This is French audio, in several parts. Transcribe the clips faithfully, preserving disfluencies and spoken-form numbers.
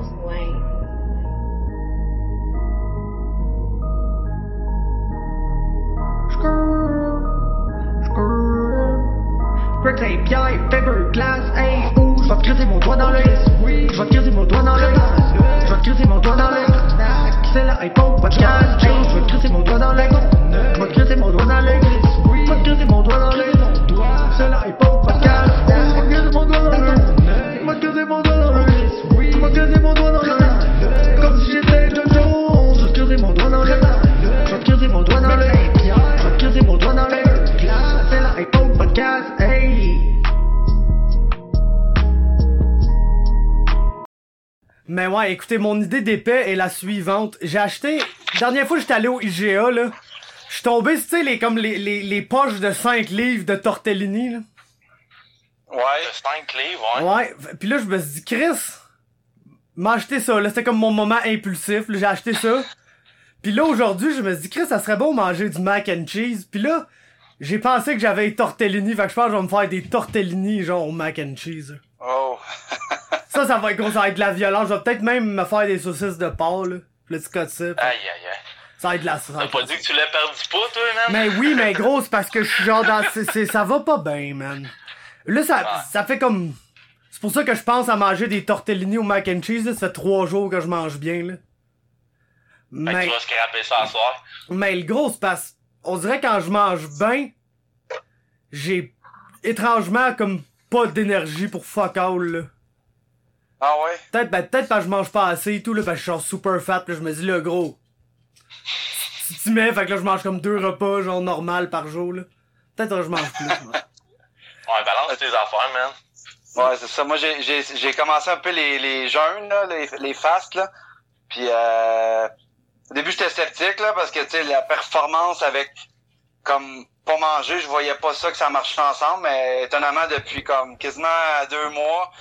Wayne. Greg Saint-Pierre, Fiberglass, hey, ouh, je vais te crisser mon doigt dans l'œil. Je vais te crisser mon doigt dans l'œil. Je vais te crisser mon doigt dans l'œil. C'est la hypo podcast, hey, je vais te crisser mon doigt dans l'œil. Je vais te crisser mon doigt dans l'œil. Je vais te crisser mon doigt dans l'œil. C'est la hypo podcast, je vais te crisser mon doigt dans l'œil. Je vais te crisser mon doigt dans l'œil. Je vais te crisser mon doigt dans l'œil. Comme si j'étais Jojo, je vais te crisser mon doigt dans l'œil. Je vais te crisser mon doigt dans l'œil. Je vais te crisser mon doigt dans l'œil. C'est la hypo podcast, hey. Mais ouais, écoutez, mon idée d'épais est la suivante. J'ai acheté... Dernière fois que j'étais allé au I G A, là, je suis tombé, tu sais, les, comme les, les, les poches de cinq livres de tortellini, là. Ouais, cinq livres, ouais. Ouais, pis là, je me suis dit, Chris, m'a acheté ça, là, c'était comme mon moment impulsif, là, j'ai acheté ça. Pis là, aujourd'hui, je me suis dit, Chris, ça serait bon manger du mac and cheese. Pis là, j'ai pensé que j'avais des tortellini, fait que je pense que je vais me faire des tortellini, genre, au mac and cheese. Oh. Ça, ça va être gros, ça va être de la violence. Je vais peut-être même me faire des saucisses de porc, là. Le petit code ça. Aïe, aïe, aïe. Ça va être de la sauce. T'as pas dit que tu l'as perdu pas, toi, man? Mais oui, mais gros, c'est parce que je suis genre dans... C'est, c'est, ça va pas bien, man. Là, ça, Ah. ça fait comme... C'est pour ça que je pense à manger des tortellini au mac and cheese, là. Ça fait trois jours que je mange bien, là. Fait Mais... que tu vas scraper ça à soir. Mais le gros, c'est parce... On dirait quand je mange bien, j'ai étrangement comme pas d'énergie pour fuck all, là. Ah ouais? Peut-être, ben, peut-être parce que je mange pas assez et tout, là, parce que je suis genre super fat, pis là, je me dis, là, gros, tu t'y mets, fait que là, je mange comme deux repas, genre, normal par jour, là. Peut-être que je mange plus. Ouais, Ouais, balance tes affaires, man. Ouais, c'est ça. Moi, j'ai, j'ai, j'ai commencé un peu les, les jeûnes, là, les, les fasts, là. Puis, euh, au début, j'étais sceptique, là, parce que, tu sais, la performance avec, comme, pas manger, je voyais pas ça que ça marchait ensemble, mais étonnamment, depuis, comme, quasiment deux mois,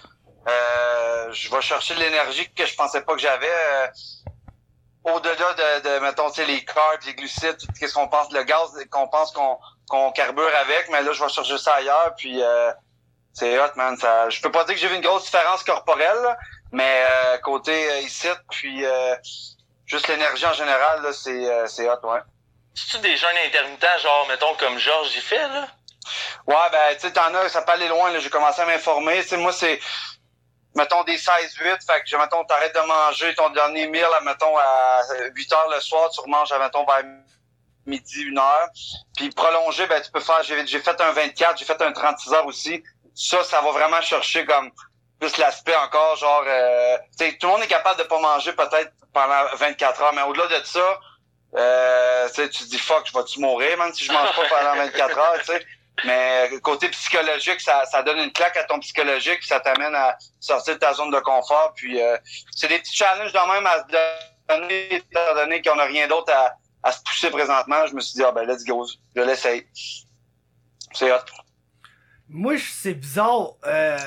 euh, je vais chercher de l'énergie que je pensais pas que j'avais, euh, au-delà de, de, mettons, tu sais, les carbs, les glucides, tout ce qu'on pense, le gaz qu'on pense qu'on, qu'on carbure avec, mais là, je vais chercher ça ailleurs, puis, euh, c'est hot, man. Ça, je peux pas dire que j'ai vu une grosse différence corporelle, là, mais euh, côté euh, ici, puis euh, juste l'énergie en général, là, c'est, euh, c'est hot, ouais. C'est-tu des jeûnes intermittents, genre, mettons, comme Georges y fait, là? Ouais, ben, tu sais, t'en as, ça peut aller loin, là. J'ai commencé à m'informer. Tu sais, moi, c'est, mettons, des seize huit, fait que, mettons, t'arrêtes de manger ton dernier meal, à, mettons, à huit heures le soir, tu remanges, à, mettons, vers midi, une heure. Puis prolonger, ben, tu peux faire, j'ai, j'ai fait un vingt-quatre, j'ai fait un trente-six heures aussi. Ça, ça va vraiment chercher comme plus l'aspect encore, genre, euh, tu sais, tout le monde est capable de pas manger peut-être pendant vingt-quatre heures, mais au-delà de ça, euh, tu sais, tu te dis fuck, je vais-tu mourir, même si je mange pas pendant vingt-quatre heures, tu sais. Mais côté psychologique, ça, ça donne une claque à ton psychologique, puis ça t'amène à sortir de ta zone de confort. Puis euh, c'est des petits challenges quand même à se donner, étant donné qu'on n'a rien d'autre à, à se pousser présentement. Je me suis dit, ah ben let's go, je l'essaye. C'est hot. moi, je- c'est bizarre, euh,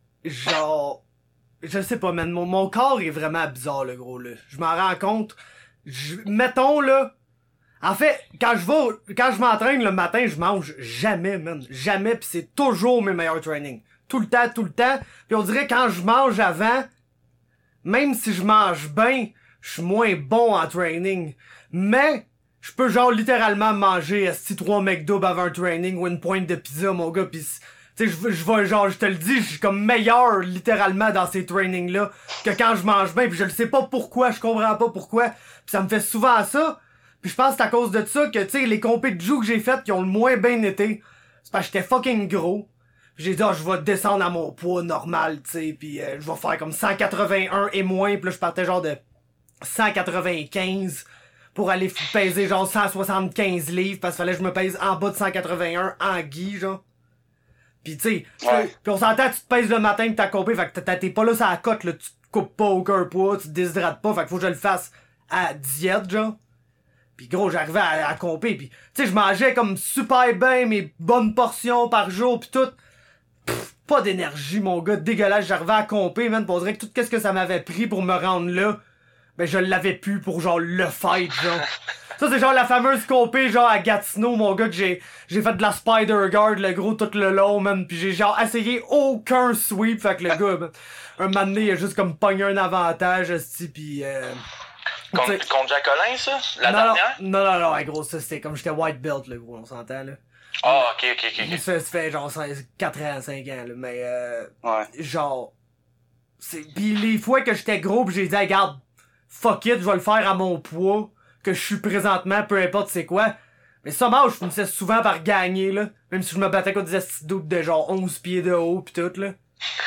genre, je sais pas, man, mon, mon corps est vraiment bizarre, le gros, là. Je m'en rends compte. Je- mettons, là, en fait, quand je vais, quand je m'entraîne le matin, je mange jamais, man. Jamais, pis c'est toujours mes meilleurs trainings. Tout le temps, tout le temps. Puis on dirait quand je mange avant, même si je mange bien, je suis moins bon en training. Mais, je peux genre littéralement manger esti trois McDo avant un training ou une pointe de pizza, mon gars, pis tu sais, je je vais genre, je te le dis, je suis comme meilleur littéralement dans ces trainings-là que quand je mange bien, pis je le sais pas pourquoi, je comprends pas pourquoi, pis ça me fait souvent ça. Pis je pense que c'est à cause de ça que, tu sais, les compés de joue que j'ai faites qui ont le moins bien été, c'est parce que j'étais fucking gros. Pis j'ai dit, ah, je vais descendre à mon poids normal, tu sais, pis euh, je vais faire comme cent quatre-vingt-un et moins, pis là, je partais genre de cent quatre-vingt-quinze pour aller f- peser genre cent soixante-quinze livres, parce qu'il fallait que je me pèse en bas de cent quatre-vingt-un en gui, genre. Pis tu sais, Ouais. pis on s'entend, tu te pèses le matin pis t'as compé, fait que t'es- t'es pas là sur la cote, là, tu te coupes pas aucun poids, tu te déshydrates pas, fait que faut que je le fasse à diète, genre. Pis gros, j'arrivais à, à compter, pis tu sais, je mangeais comme super bien mes bonnes portions par jour pis tout. Pff, pas d'énergie, mon gars, dégueulasse. J'arrivais à compter, man, pis on dirait que tout qu'est-ce que ça m'avait pris pour me rendre là, ben je l'avais plus pour genre le fight, genre. Ça, c'est genre la fameuse compé, genre à Gatineau, mon gars, que j'ai j'ai fait de la Spider Guard, le gros, tout le long, man. Pis j'ai genre essayé aucun sweep, fait que le gars, man, un moment donné, il a juste comme pogné un avantage, esti, pis euh... Contre, contre Jacqueline, ça? La non, dernière? Non, non, non, ouais, gros, ça, c'était comme j'étais white belt, le gros, on s'entend, là. Ah, oh, ok, ok, ok. okay. Ça, ça fait genre quatre ans, cinq ans, là, mais euh... Ouais. Genre... c'est Pis les fois que j'étais gros, pis j'ai dit, hey, regarde, fuck it, je vais le faire à mon poids, que je suis présentement, peu importe c'est quoi. Mais somehow, je finissais souvent par gagner, là. Même si je me battais contre des estis doutes de genre onze pieds de haut pis tout, là.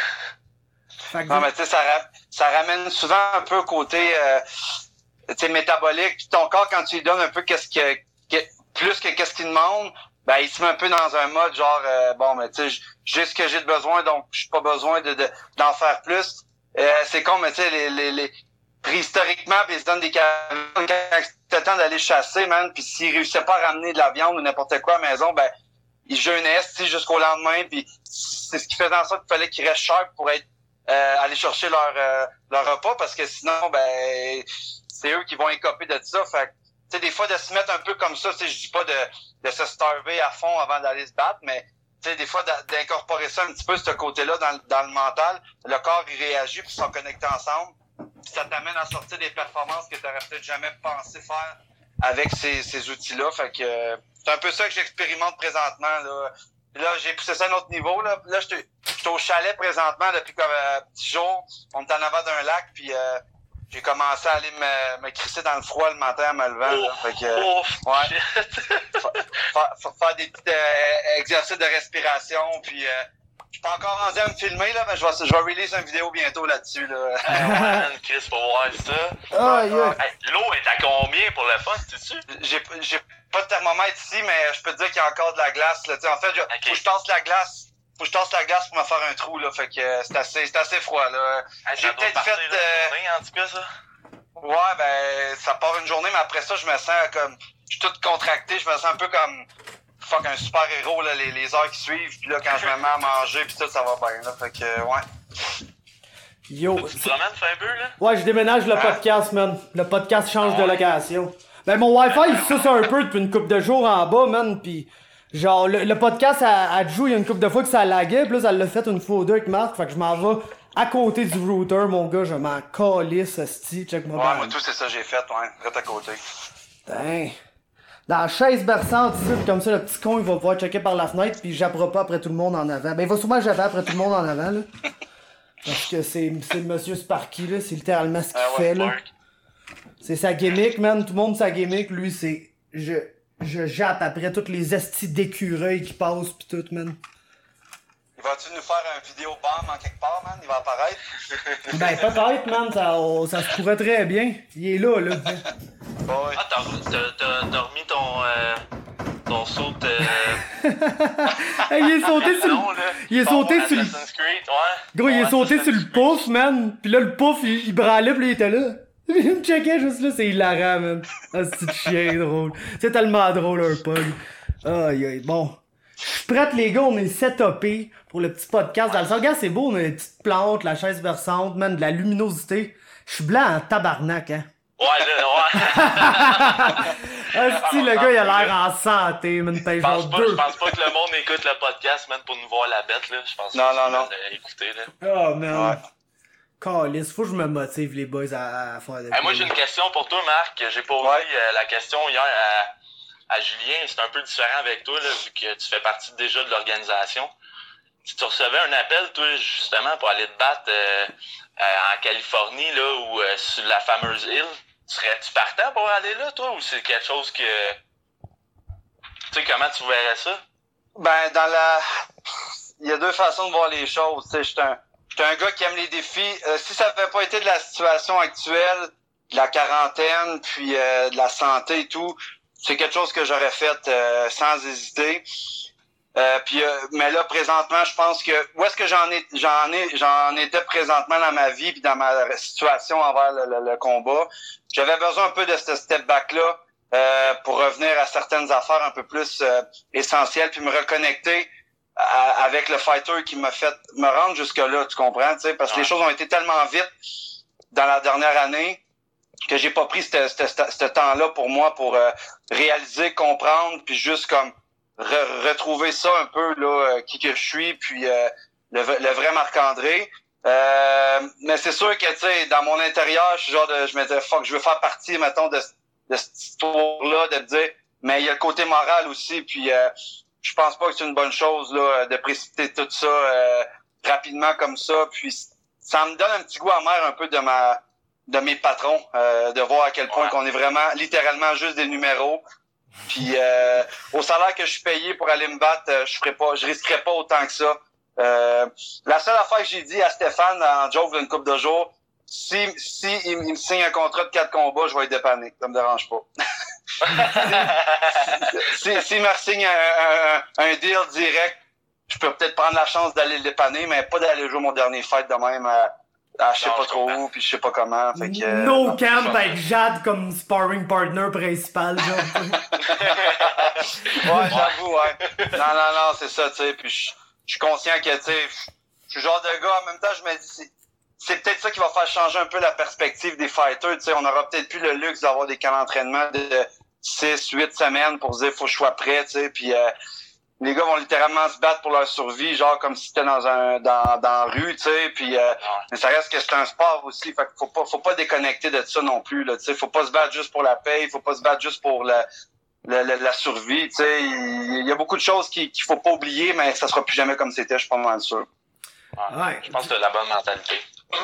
Fait que non, mais tu sais, ça, ra- ça ramène souvent un peu côté, euh, tu sais, métabolique. Puis ton corps, quand tu lui donnes un peu qu'est-ce que, que plus que qu'est-ce qu'il demande, ben, il se met un peu dans un mode genre, euh, bon, mais tu sais, j'ai ce que j'ai de besoin, donc j'ai pas besoin de, de, d'en faire plus. Euh, c'est con, mais tu sais, les, les, les, préhistoriquement, pis ils se donnent des cavernes quand c'était le temps d'aller chasser, man, pis s'ils réussissaient pas à ramener de la viande ou n'importe quoi à la maison, ben, ils jeûnaient, jusqu'au lendemain, puis c'est ce qui faisait en sorte qu'il fallait qu'ils restent sharp pour être euh, aller chercher leur euh, leur repas, parce que sinon, ben, c'est eux qui vont écoper de ça. Fait que, tu sais, des fois, de se mettre un peu comme ça, tu sais, je dis pas de, de se starver à fond avant d'aller se battre, mais tu sais, des fois, d'incorporer ça un petit peu, ce côté-là, dans, dans le mental, le corps, il réagit, puis ils sont connectés ensemble. Puis ça t'amène à sortir des performances que tu n'aurais peut-être jamais pensé faire avec ces, ces outils-là. Fait que euh, c'est un peu ça que j'expérimente présentement. Là, là j'ai poussé ça à un autre niveau. Là, là je suis au chalet présentement depuis comme euh, dix jours. On est en avant d'un lac, puis euh, j'ai commencé à aller me, me crisser dans le froid le matin en me levant. Oh, là. Fait que, euh, oh, ouais. Faire, faire, faire des petits euh, exercices de respiration, puis... Euh, je suis pas encore rendu à me filmer, là, mais je vais, je vais release une vidéo bientôt là-dessus, là. Hey, man, Chris, faut voir ça. Ah, yeah. Hey, l'eau est à combien pour le fun, sais-tu? J'ai, j'ai pas de thermomètre ici, mais je peux te dire qu'il y a encore de la glace, là. T'sais, en fait, je, okay. faut que je tasse la glace. Faut que je tasse la glace pour me faire un trou, là. Fait que euh, c'est assez, c'est assez froid, là. Hey, j'ai peut-être fait, euh... journée, en tout cas, ça. Ouais, ben, ça part une journée, mais après ça, je me sens comme, je suis tout contracté, je me sens un peu comme, fuck, un super héros, là, les, les heures qui suivent, puis là, quand je me mets à manger, puis tout, ça va bien, là, fait que, ouais. Yo. Tu te promènes, fais un peu, là? Ouais, je déménage le podcast, man. Le podcast change de location. Ben, mon Wi-Fi, il suce un peu depuis une couple de jours en bas, man, pis genre, le, le podcast à, à Jou, il y a une couple de fois que ça laguait, pis là, ça l'a fait une fois ou deux avec Marc, fait que je m'en vais à côté du router, mon gars, je m'en calisse, esti, check moi. Ouais, moi, tout, c'est ça que j'ai fait, ouais, reste à côté. Putain. Dans la chaise berçante ici, pis comme ça, le petit con, il va pouvoir checker par la fenêtre, pis j'apprends pas après tout le monde en avant. Ben, il va sûrement japper après tout le monde en avant, là. Parce que c'est, c'est le monsieur Sparky, là, c'est littéralement ce qu'il Ah ouais, fait, là. Mark. C'est sa gimmick, man, tout le monde sa gimmick, lui, c'est... Je... Je jappe après toutes les estis d'écureuils qui passent pis tout, man. Il va-tu nous faire un vidéo bomb en quelque part, man? Il va apparaître? Ben, peut-être, man, ça, oh, ça se pourrait très bien. Il est là, là. Bon, ouais. Ah, t'as, t'as, t'as, t'as remis ton, euh, ton saut, euh... Hey, il est sauté sur le... non, là. Il est Bon, sauté sur le... Assassin's Creed, ouais. Gros, il est Ouais, sauté sur Assassin's le pouf, man. Pis là, le pouf, il, il branlait pis là, il était là. Il me checkait juste là, c'est hilarant, man. Ah, c'est petit chien drôle. C'est tellement drôle, un pug. Aïe, aïe, bon. Je suis prête, les gars, on est setupés pour le petit podcast. Dans le sens, regarde, c'est beau, on a des petites plantes, la chaise versante, man, de la luminosité. Je suis blanc en tabarnak, hein. Ouais, là, ouais. Ah, si, le gars, il a l'air en santé, man, paye Je pense genre pas, deux. je pense pas que le monde écoute le podcast, man, pour nous voir la bête, là. Je pense Non, pas non, qu'ils non. veulent, euh, écouter, là. Oh, man. Ouais. Calice, faut que je me motive, les boys, à, à faire des... Hey, moi, j'ai une question pour toi, Marc. J'ai posé Ouais. euh, la question hier à, à Julien. C'est un peu différent avec toi, là, vu que tu fais partie déjà de l'organisation. Si tu recevais un appel, toi, justement, pour aller te battre euh, euh, en Californie, là, ou euh, sur la fameuse île, serais-tu partant pour aller là, toi, ou c'est quelque chose que... Tu sais, comment tu verrais ça? Ben, dans la... Il y a deux façons de voir les choses, tu sais, je suis un... Je suis un gars qui aime les défis. Euh, si ça n'avait pas été de la situation actuelle, de la quarantaine, puis euh, de la santé et tout, c'est quelque chose que j'aurais fait euh, sans hésiter. Euh, puis, euh, mais là, présentement, je pense que où est-ce que j'en ai, j'en ai, j'en étais présentement dans ma vie puis dans ma situation envers le, le, le combat. J'avais besoin un peu de ce step back là euh, pour revenir à certaines affaires un peu plus euh, essentielles puis me reconnecter à, avec le fighter qui m'a fait me rendre jusque là, tu comprends, tu sais, parce que Ouais. les choses ont été tellement vite dans la dernière année que j'ai pas pris ce, ce, ce, ce temps-là pour moi pour euh, réaliser, comprendre, puis juste comme re, retrouver ça un peu là, qui que je suis, puis euh, le, le vrai Marc-André. Euh, mais c'est sûr que tu sais, dans mon intérieur, je suis genre de, je me disais fuck, je veux faire partie, mettons, de, de cette histoire-là, de me dire, mais il y a le côté moral aussi, puis euh, je pense pas que c'est une bonne chose là de précipiter tout ça euh, rapidement comme ça, puis ça me donne un petit goût amer un peu de ma de mes patrons, euh, de voir à quel point ouais. qu'on est vraiment littéralement juste des numéros. Puis euh, au salaire que je suis payé pour aller me battre, euh, je ferais pas, je risquerais pas autant que ça. Euh, la seule affaire que j'ai dit à Stéphane en joke d'une couple de jours, si si il, il me signe un contrat de quatre combats, je vais être dépanné, ça me dérange pas. si si il me signe un, un, un deal direct, je peux peut-être prendre la chance d'aller le dépanner, mais pas d'aller jouer mon dernier fight de même. Euh, Ah, je sais non, pas trop où, puis je sais pas comment, fait que... Euh, no non, camp avec Jade comme sparring partner principal, genre. Ouais, j'avoue, ouais. Non, non, non, c'est ça, tu sais, puis je suis conscient que, tu sais, je suis le genre de gars, en même temps, je me dis, c'est peut-être ça qui va faire changer un peu la perspective des fighters, tu sais, on aura peut-être plus le luxe d'avoir des camps d'entraînement de six, huit semaines pour se dire, faut que je sois prêt, tu sais, puis... Euh, les gars vont littéralement se battre pour leur survie, genre comme si c'était dans un dans dans la rue, tu sais, puis euh, mais ça reste que c'est un sport aussi, fait qu'il faut pas faut pas déconnecter de ça non plus là, tu sais, faut pas se battre juste pour la paye, faut pas se battre juste pour la la, la, la survie, tu sais, il y a beaucoup de choses qui qu'il faut pas oublier, mais ça sera plus jamais comme c'était, je suis pas mal sûr. Ouais, ouais. Je pense que t'as la bonne mentalité.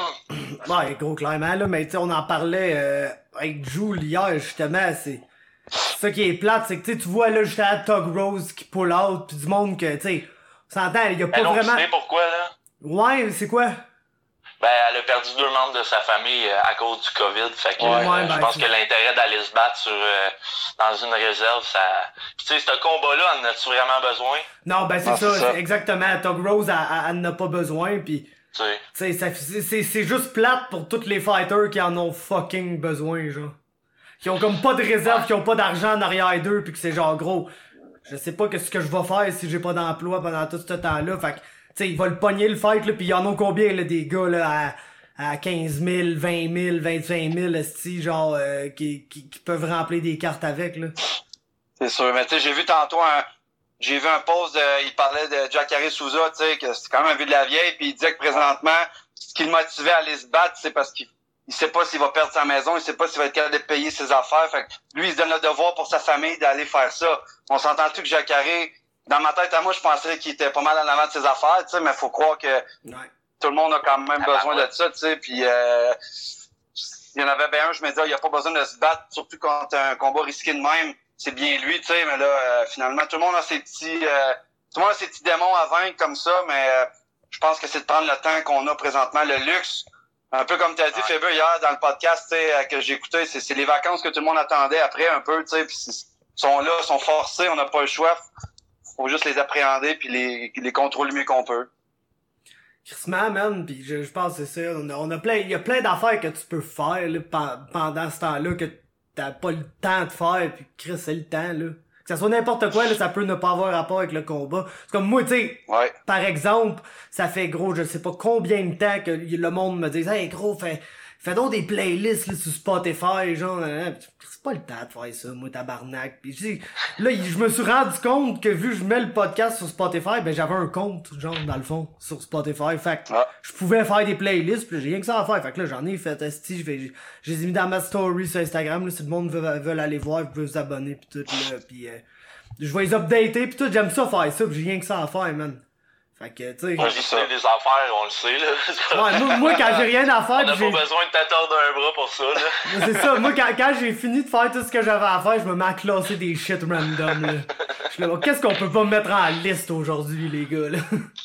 Ouais, gros clairement là, mais tu sais, on en parlait euh, avec Jules hier justement, c'est ça qui est plate, c'est que tu vois là juste à Tug Rose qui pull out pis du monde que tu sais, on s'entend, il y a pas ben non, vraiment. Tu sais pourquoi là? Ouais, c'est quoi? Ben elle a perdu deux membres de sa famille euh, à cause du COVID, fait que ouais, euh, ouais, je ben, pense c'est... que l'intérêt d'aller se battre sur euh, dans une réserve, ça. Pis tu sais, ce combat-là, en as-tu vraiment besoin? Non, ben c'est ah, ça, c'est ça, exactement. Tug Rose, elle, elle, elle n'a pas besoin, pis. Tu sais, c'est, c'est, c'est juste plate pour tous les fighters qui en ont fucking besoin, genre. Qui ont comme pas de réserve, qui ont pas d'argent en arrière d'eux, pis que c'est genre gros, je sais pas qu'est-ce que je vais faire si j'ai pas d'emploi pendant tout ce temps-là. Fait que, tu sais, il va le pogner le fight, là, pis y'en ont combien, là, des gars, là, à, à quinze mille, vingt mille, vingt-cinq mille, esti, genre, euh, qui, qui, qui peuvent remplir des cartes avec, là. C'est sûr, mais tu sais, j'ai vu tantôt un, j'ai vu un post, de, il parlait de Jacare Souza, tu sais, que c'est quand même un vieux de la vieille, puis il disait que présentement, ce qui le motivait à aller se battre, c'est parce qu'il il sait pas s'il va perdre sa maison, il sait pas s'il va être capable de payer ses affaires. Fait que lui, il se donne le devoir pour sa famille d'aller faire ça. On s'entend-tu que Jacare, dans ma tête à moi, je pensais qu'il était pas mal en avant de ses affaires, tu sais, mais faut croire que ouais. tout le monde a quand même ah, besoin bah, ouais. de ça, tu sais. Puis euh, il y en avait bien un, je me disais, il n'y a pas besoin de se battre, surtout quand t'as un combat risqué de même. C'est bien lui, tu sais, mais là, euh, finalement, tout le monde a ses petits euh, tout le monde a ses petits démons à vaincre comme ça, mais euh, je pense que c'est de prendre le temps qu'on a présentement, le luxe. Un peu comme tu as dit, Fébé, hier, dans le podcast, tu sais, que j'ai écouté, c'est, c'est les vacances que tout le monde attendait après, un peu, tu sais, puis ils sont là, sont forcés, on n'a pas le choix. Faut juste les appréhender puis les, les contrôler mieux qu'on peut. Crissement, man, pis je, je pense que c'est ça, on a, on a plein, il y a plein d'affaires que tu peux faire, là, pendant ce temps-là, que t'as pas le temps de faire, pis Chris, c'est le temps, là. Que ça soit n'importe quoi, là, ça peut ne pas avoir rapport avec le combat. C'est comme moi, tu sais, ouais. par exemple, ça fait gros, je sais pas combien de temps que le monde me dit, hey gros, fais, fais donc des playlists là, sur Spotify, genre, hein, c'est pas le temps de faire ça, moi, tabarnak. Pis je dis, là, je me suis rendu compte que vu que je mets le podcast sur Spotify, ben j'avais un compte, genre, dans le fond, sur Spotify. Fait que ah. je pouvais faire des playlists, pis j'ai rien que ça à faire. Fait que là, j'en ai fait, esti, je vais, je les ai mis dans ma story sur Instagram, là, si le monde veut, veut aller voir, vous pouvez vous abonner, pis tout, là, pis euh, je vais les updater, pis tout, j'aime ça faire ça, pis j'ai rien que ça à faire, man. Fait que, tu sais. Moi, j'ai fait des affaires, on le sait, là. Ouais, moi, moi, quand j'ai rien à faire. On n'a j'ai... pas besoin de t'attendre un bras pour ça, là. C'est ça, moi, quand, quand j'ai fini de faire tout ce que j'avais à faire, je me mets à classer des shit random, là. Je suis là, qu'est-ce qu'on peut pas mettre en liste aujourd'hui, les gars, là?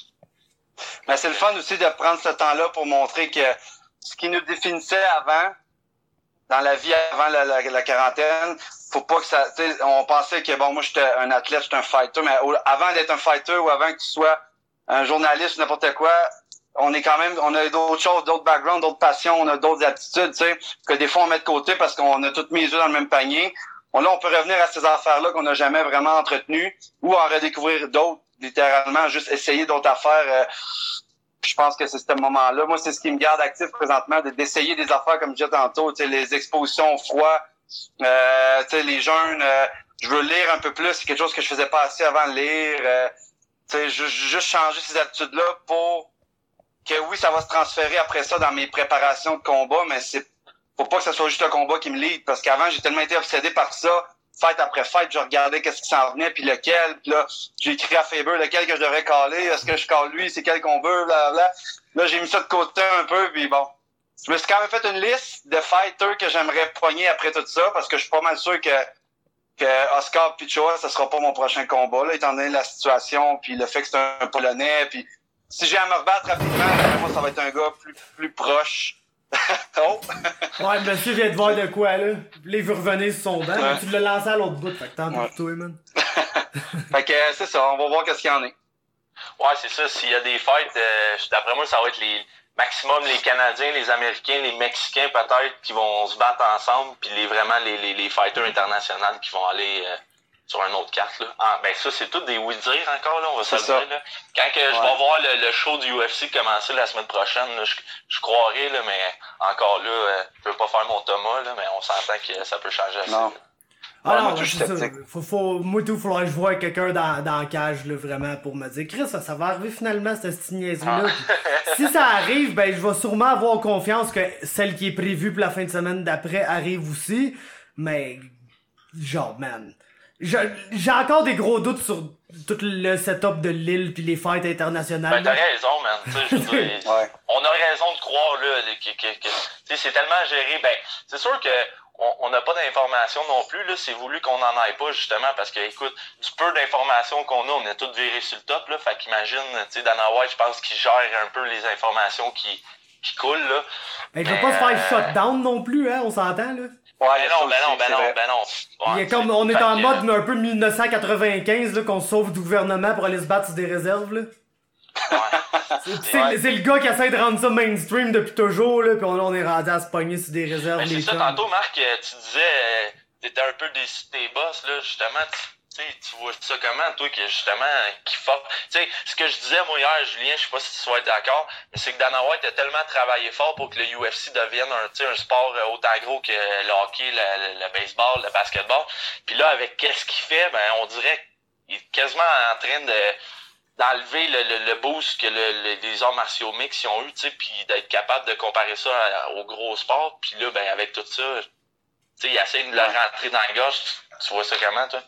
Mais c'est le fun aussi de prendre ce temps-là pour montrer que ce qui nous définissait avant, dans la vie avant la, la, la quarantaine, faut pas que ça, tu sais, on pensait que, bon, moi, j'étais un athlète, j'étais un fighter, mais avant d'être un fighter ou avant que tu sois un journaliste ou n'importe quoi, on est quand même, on a d'autres choses, d'autres backgrounds, d'autres passions, on a d'autres attitudes, tu sais, que des fois on met de côté parce qu'on a toutes mis les œufs dans le même panier. Bon, là, on peut revenir à ces affaires-là qu'on n'a jamais vraiment entretenues ou en redécouvrir d'autres, littéralement, juste essayer d'autres affaires. Euh, je pense que c'est ce moment-là. Moi, c'est ce qui me garde actif présentement, d'essayer des affaires comme je disais tantôt, tu sais, les expositions au froid, euh, tu sais, les jeûnes. Euh, je veux lire un peu plus. C'est quelque chose que je faisais pas assez avant de lire. Euh, tu sais, juste, juste changer ces habitudes-là pour que oui, ça va se transférer après ça dans mes préparations de combat, mais c'est faut pas que ce soit juste un combat qui me lead, parce qu'avant, j'ai tellement été obsédé par ça. Fight après fight, je regardais qu'est-ce qui s'en venait, puis lequel, puis là, j'ai écrit à Faber lequel que je devrais caler, est-ce que je cale lui, c'est quel qu'on veut, blablabla. Là, j'ai mis ça de côté un peu, puis bon. Je me suis quand même fait une liste de fighters que j'aimerais pogner après tout ça, parce que je suis pas mal sûr que que Oscar Pichoa, ça sera pas mon prochain combat, là, étant donné la situation, puis le fait que c'est un, un Polonais, puis si j'ai à me rebattre rapidement, ben, moi, ça va être un gars plus, plus proche. Oh! Ouais, monsieur vient de voir de quoi, là. Là, il veut revenir sur son banc, Ouais. mais tu l'as lancé à l'autre bout, fait que t'en Ouais. pour toi, man. Fait que euh, c'est ça, on va voir qu'est-ce qu'il y en est. Ouais, c'est ça. S'il y a des fights, euh, d'après moi, ça va être les maximum les Canadiens, les Américains, les Mexicains peut-être qui vont se battre ensemble, puis les vraiment les, les, les fighters internationaux qui vont aller euh, sur une autre carte. Là. Ah, ben ça, c'est tout des oui-dire encore, là, on va se le C'est ça. dire. Là. Quand que je Ouais. vais voir le, le show du U F C commencer la semaine prochaine, là, je, je croirais, là, mais encore là, euh, je veux pas faire mon Thomas, là, mais on s'entend que ça peut changer assez. Non. là. Ah Ouais, non, moi, ouais, je suis c'est ça. sceptique. Faut, faut, moi, tout, il faudrait que je voie quelqu'un dans, dans la cage, là, vraiment, pour me dire, Chris, ça, ça va arriver finalement, cette petite niaiserie-là. Ah. Puis si ça arrive, ben, je vais sûrement avoir confiance que celle qui est prévue pour la fin de semaine d'après arrive aussi. Mais, genre, man. je- J'ai encore des gros doutes sur tout le setup de l'île puis les fights internationales. Ben, t'as là. raison, man. Tu sais, je veux dire, Ouais. on a raison de croire, là, que, que, que tu sais, c'est tellement géré. Ben, c'est sûr que on n'a pas d'informations non plus, là. C'est voulu qu'on n'en aille pas, justement, parce que, écoute, du peu d'informations qu'on a, on est tous virés sur le top, là. Fait qu'imagine, tu sais, Dana White, je pense qu'il gère un peu les informations qui, qui coulent, là. Ben, il Mais, veut pas se faire euh, shutdown non plus, hein, on s'entend, là. Ouais, Ben ça non, ben aussi, non, ben c'est non, vrai. ben non. Il Ouais, est comme, tu sais, on est fait en que, mode un peu mille neuf cent quatre-vingt-quinze, là, qu'on sauve du gouvernement pour aller se battre sur des réserves, là. ouais. C'est Ouais. c'est le gars qui essaie de rendre ça mainstream depuis toujours, là, pis on, on est rendu à se pogner sur des réserves, Ben, les c'est ça, chums. tantôt, Marc, euh, tu disais, euh, t'étais un peu déçu de tes boss, là, justement, tu tu sais, tu vois ça comment, toi, que justement, qui fuck. Tu sais, ce que je disais, moi, hier, Julien, je sais pas si tu vas être d'accord, mais c'est que Dana White a tellement travaillé fort pour que le U F C devienne un, tu sais, un sport euh, autant gros que le hockey, le, le, le baseball, le basketball. Puis là, avec qu'est-ce qu'il fait, ben, on dirait qu'il est quasiment en train de d'enlever le, le, le boost que le, le, les arts martiaux mix ont eu, tu sais, puis d'être capable de comparer ça à- au gros sport. Puis là, ben, avec tout ça, tu sais, il essaie de le rentrer dans la gorge. Tu, tu vois ça comment, toi?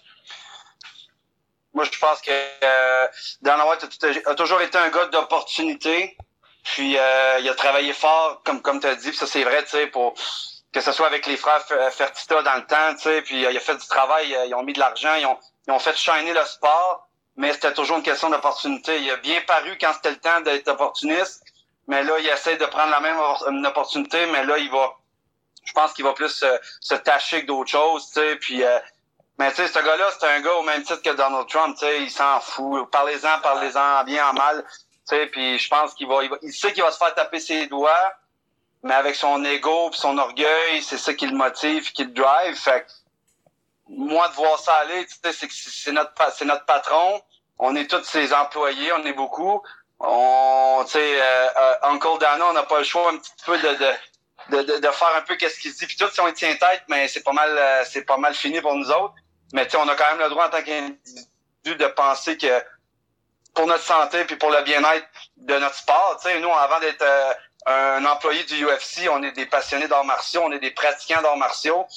Moi, je pense que euh, Dana White a, tout- a toujours été un gars d'opportunité. Puis euh, il a travaillé fort, comme comme tu as dit, puis ça c'est vrai, tu sais, pour que ce soit avec les frères F- Fertitta dans le temps, tu sais, puis euh, il a fait du travail, euh, ils ont mis de l'argent, ils ont, ils ont fait shiner le sport, mais c'était toujours une question d'opportunité. Il a bien paru quand c'était le temps d'être opportuniste, mais là, il essaie de prendre la même or- une opportunité, mais là, il va, je pense qu'il va plus se, se tâcher que d'autres choses, tu sais, puis... Euh, mais tu sais, ce gars-là, c'est un gars au même titre que Donald Trump, tu sais, il s'en fout. Parlez-en, parlez-en bien, en mal. Tu sais, puis je pense qu'il va, il va, il sait qu'il va se faire taper ses doigts, mais avec son ego puis son orgueil, c'est ça qui le motive, qui le drive. Fait que, moi, de voir ça aller, tu sais, c'est que c'est notre, pa- c'est notre patron. On est tous ses employés, on est beaucoup. On, tu sais, euh, euh, Uncle Dana, on n'a pas le choix un petit peu de, de, de, de, de faire un peu qu'est-ce qu'il dit. Puis tout, si on y tient tête, mais c'est pas mal, euh, c'est pas mal fini pour nous autres. Mais tu sais, on a quand même le droit en tant qu'individu de penser que pour notre santé puis pour le bien-être de notre sport, tu sais, nous, avant d'être euh, un employé du U F C, on est des passionnés d'arts martiaux, on est des pratiquants d'arts martiaux.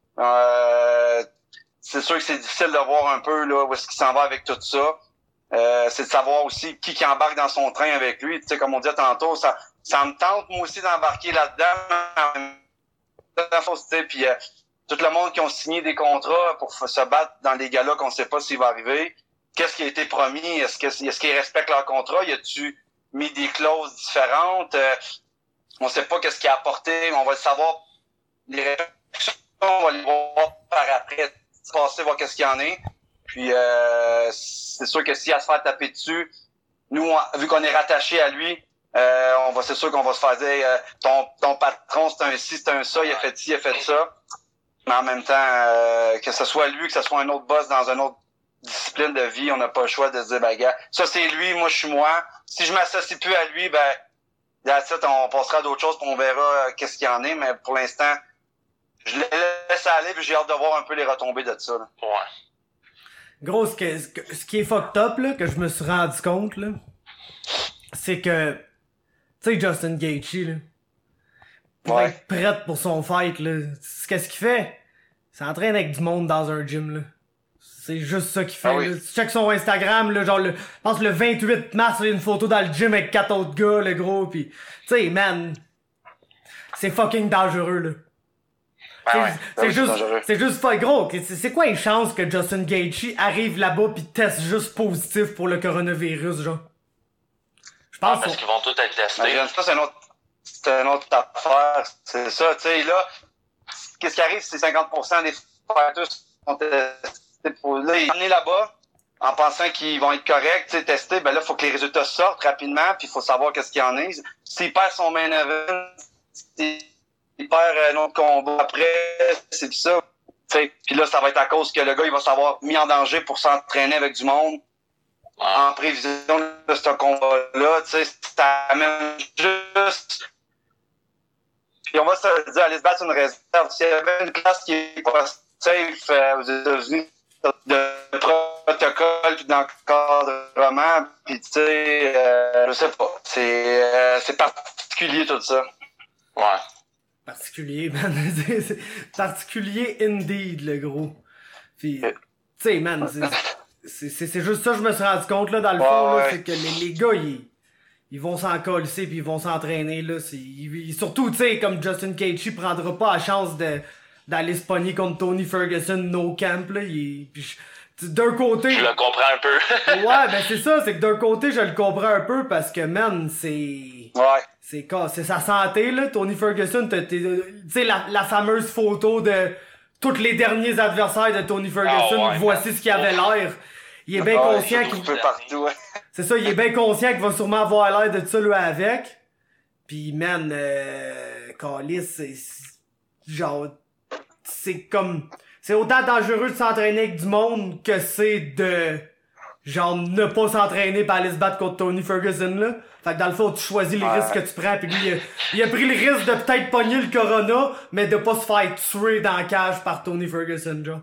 Euh, c'est sûr que c'est difficile de voir un peu là où est-ce qu'il s'en va avec tout ça. Euh, c'est de savoir aussi qui qui embarque dans son train avec lui. Tu sais, comme on disait tantôt, ça, ça me tente moi aussi d'embarquer là-dedans. Tu sais, puis euh, tout le monde qui ont signé des contrats pour f- se battre dans des galas qu'on sait pas s'il va arriver. Qu'est-ce qui a été promis? Est-ce que est-ce qu'ils respectent leur contrat? Y a-tu mis des clauses différentes? Euh, on sait pas qu'est-ce qui a apporté, mais on va le savoir. Les réflexions, on va les voir par après, se passer, voir qu'est-ce qu'il y en est. Puis euh, c'est sûr que s'il a à se faire taper dessus, nous, on- vu qu'on est rattaché à lui, euh, on va c'est sûr qu'on va se faire dire euh, ton ton patron c'est un ci, c'est un ça, il a fait ci, il a fait ça. Mais en même temps, euh, que ce soit lui, que ce soit un autre boss dans une autre discipline de vie, on n'a pas le choix de se dire, ben gars, ça c'est lui, moi je suis moi, si je m'associe plus à lui, ben, that's it, on passera à d'autres choses puis on verra euh, qu'est-ce qu'il y en est, mais pour l'instant, je les laisse aller puis j'ai hâte de voir un peu les retombées de ça, là. Ouais. Gros, ce, que, ce, que, ce qui est fucked up, là, que je me suis rendu compte, là, c'est que, tu sais, Justin Gaethje, là, pour Ouais. être prêt pour son fight, là, qu'est-ce qu'il fait? Il s'entraîne avec du monde dans un gym, là. C'est juste ça qu'il fait, Ah oui. là. Tu check son Instagram, là, genre, le, je pense le vingt-huit mars, il y a une photo dans le gym avec quatre autres gars, le gros, pis, tu sais, man, c'est fucking dangereux, là. Ben C'est- ouais. c'est Ah oui, c'est juste, dangereux. c'est juste pas gros. C'est c'est quoi les chances que Justin Gaethje arrive là-bas pis teste juste positif pour le coronavirus, genre? Je Ah, pense parce que qu'ils vont tous être testés. Imagine ça, c'est une autre, c'est une autre affaire. C'est ça, tu sais, là, qu'est-ce qui arrive, c'est cinquante pour cent des fighters sont testés pour, là, ils sont amenés là-bas, en pensant qu'ils vont être corrects, tu sais, testés, ben là, il faut que les résultats sortent rapidement, puis il faut savoir qu'est-ce qu'il y en est. S'il perd son main event, il perd un autre combat après, c'est tout ça. Tu sais, puis là, ça va être à cause que le gars, il va s'avoir mis en danger pour s'entraîner avec du monde. Ouais. En prévision de ce combat-là, tu sais, ça amène juste. Puis on va se le dire, aller se battre une réserve. S'il y avait une classe qui est pas safe euh, aux États-Unis, de protocole puis d'encadrement, puis tu sais, euh, je sais pas, c'est euh, c'est particulier tout ça. Ouais. particulier, man. C'est- c'est particulier indeed, le gros. Pis, tu sais, man, c'est- c'est c'est- c'est juste ça que je me suis rendu compte, là, dans le fond, Ouais, là, ouais. c'est que les, les gars, ils, ils vont s'en colisser pis ils vont s'entraîner, là. c'est- ils- ils- surtout, tu sais, comme Justin Gaethje prendra pas la chance de d'aller se pogner contre Tony Ferguson no camp, là. Il, pis je- tu- d'un côté... Je le comprends un peu. Ouais, ben c'est ça, c'est que d'un côté, je le comprends un peu parce que, man, c'est... Ouais. C'est quoi? C'est sa santé, là. Tony Ferguson, t'as- t'es- tu sais, la, la fameuse photo de tous les derniers adversaires de Tony Ferguson, Ah ouais, voici man. ce qu'il avait l'air. Il est bien Ouais, conscient c'est qu'il... un peu partout, ouais. C'est ça, il est bien conscient qu'il va sûrement avoir l'air de ça, lui, avec. Pis, man, euh... Calice, c'est... c'est- genre... C'est comme... C'est autant dangereux de s'entraîner avec du monde que c'est de... Genre, ne pas s'entraîner pis aller se battre contre Tony Ferguson, là. Fait que dans le fond, tu choisis les Ouais. risques que tu prends, pis lui, il a, il a pris le risque de peut-être pogner le corona, mais de pas se faire tuer dans la cage par Tony Ferguson, genre.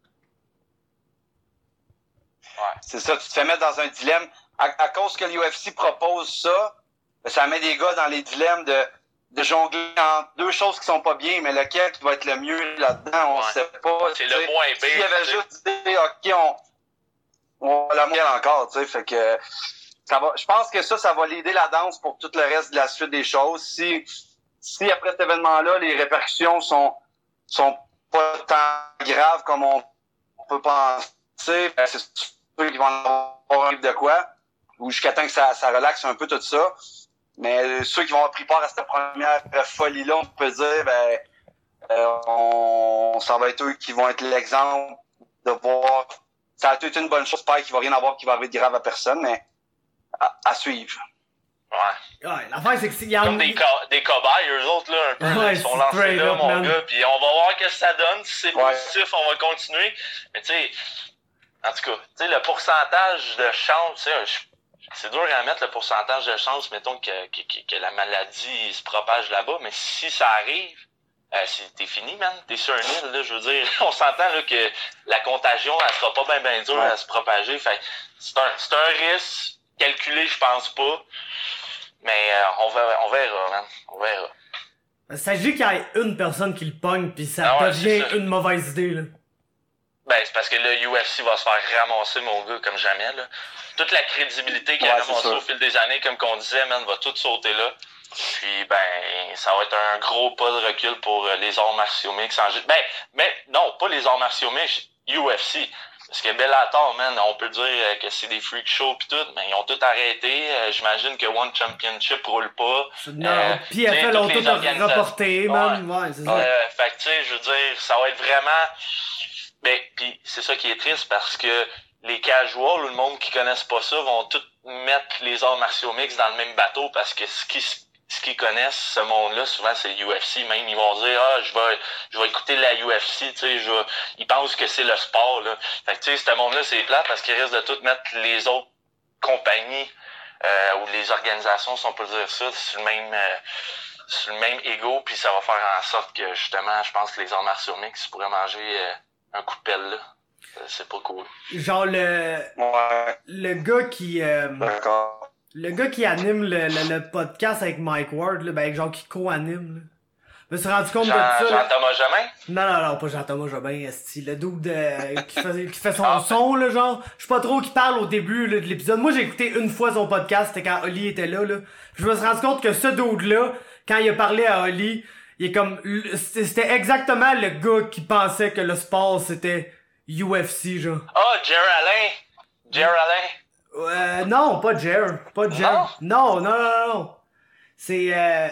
C'est ça, tu te fais mettre dans un dilemme. À, à cause que l'U F C propose ça, ça met des gars dans les dilemmes de, de jongler entre deux choses qui sont pas bien, mais lequel qui va être le mieux là-dedans, on Ouais. sait pas. C'est tu sais. le moins pire, S'il y avait tu sais. juste dit, OK, on, on va la moyenne encore, tu sais, fait que ça va, je pense que ça, ça va l'aider la danse pour tout le reste de la suite des choses. Si, si après cet événement-là, les répercussions sont, sont pas tant graves comme on peut penser, ben, c'est sûr qu'ils vont avoir un livre de quoi, ou jusqu'à temps que ça, ça relaxe un peu tout ça. Mais ceux qui vont avoir pris part à cette première folie-là, on peut dire, ben, euh, on, ça va être eux qui vont être l'exemple de voir. Ça a été une bonne chose, j'espère qu'il va rien avoir qui va arriver de grave à personne, mais à, à suivre. Ouais. Ouais, l'affaire, c'est que s'il y a... Comme des, co des cobayes, eux autres, là, un peu, là, Ouais, ils sont c'est lancés straight là, up, mon man. gars, puis on va voir qu'est-ce que ça donne. Si c'est Ouais. positif, on va continuer. Mais tu sais, en tout cas, tu sais, le pourcentage de chance, tu sais, je- c'est dur à mettre le pourcentage de chance, mettons, que, que, que, que la maladie se propage là-bas, mais si ça arrive, euh, c'est- t'es fini, man. T'es sur un île, là, je veux dire. On s'entend là que la contagion, elle sera pas bien ben dure Ouais. à se propager. Fait que c'est un, c'est un risque calculé, je pense pas. Mais euh, on verra, on verra, man. On verra. Il s'agit qu'il y ait une personne qui le pogne, pis ça Ah ouais, devient c'est ça. une mauvaise idée, là. Ben, c'est parce que le U F C va se faire ramasser, mon gars, comme jamais, là. Toute la crédibilité qu'il a Ouais, c'est ramassée sûr. au fil des années, comme qu'on disait, man, va tout sauter là. Puis, ben, ça va être un gros pas de recul pour euh, les arts martiaux mixtes. En... gé- Ben, mais non, pas les arts martiaux mixtes, U F C. Parce que Bellator, man, on peut dire euh, que c'est des freak shows pis tout, mais ils ont tout arrêté. Euh, J'imagine que One Championship roule pas. Non, Euh, P F L tu sais, ont toutes tout les organisations. reporté, man. Ouais, c'est ça. Euh, fait que, tu sais, je veux dire, ça va être vraiment... Ben, pis c'est ça qui est triste, parce que les casuals ou le monde qui connaissent pas ça vont tout mettre les arts martiaux mixtes dans le même bateau, parce que ce qu'ils ce qu'ils connaissent, ce monde-là, souvent, c'est le U F C. Même, ils vont dire, ah, je vais, je vais écouter la U F C, tu sais, je vais... Ils pensent que c'est le sport, là. Fait que, tu sais, ce monde-là, c'est plat parce qu'ils risquent de tout mettre les autres compagnies euh, ou les organisations, si on peut dire ça, sur le même euh, sur le même ego, puis ça va faire en sorte que justement, je pense que les arts martiaux mixtes pourraient manger euh, un coup de pelle là. Euh, c'est pas cool. Genre le Ouais. le gars qui euh, D'accord. le gars qui anime le, le, le podcast avec Mike Ward, là, ben genre qui co-anime là. Je me suis rendu compte Jean, de ça. là. Jean-Thomas Jamin? Non, non, non, pas Jean-Thomas Jobin, esti. Le dude de, qui, fait, qui fait son Ah. son, là, genre. Je sais pas trop qui parle au début là, de l'épisode. Moi, j'ai écouté une fois son podcast, c'était quand Oli était là, là. Je me suis rendu compte que ce dude-là, quand il a parlé à Oli, il est comme... C'était exactement le gars qui pensait que le sport, c'était U F C, genre. Ah, Jerry Alain! Jerry Alain! Euh, non, pas Jer. Pas Jer. Non, non, non, non, non. C'est, euh...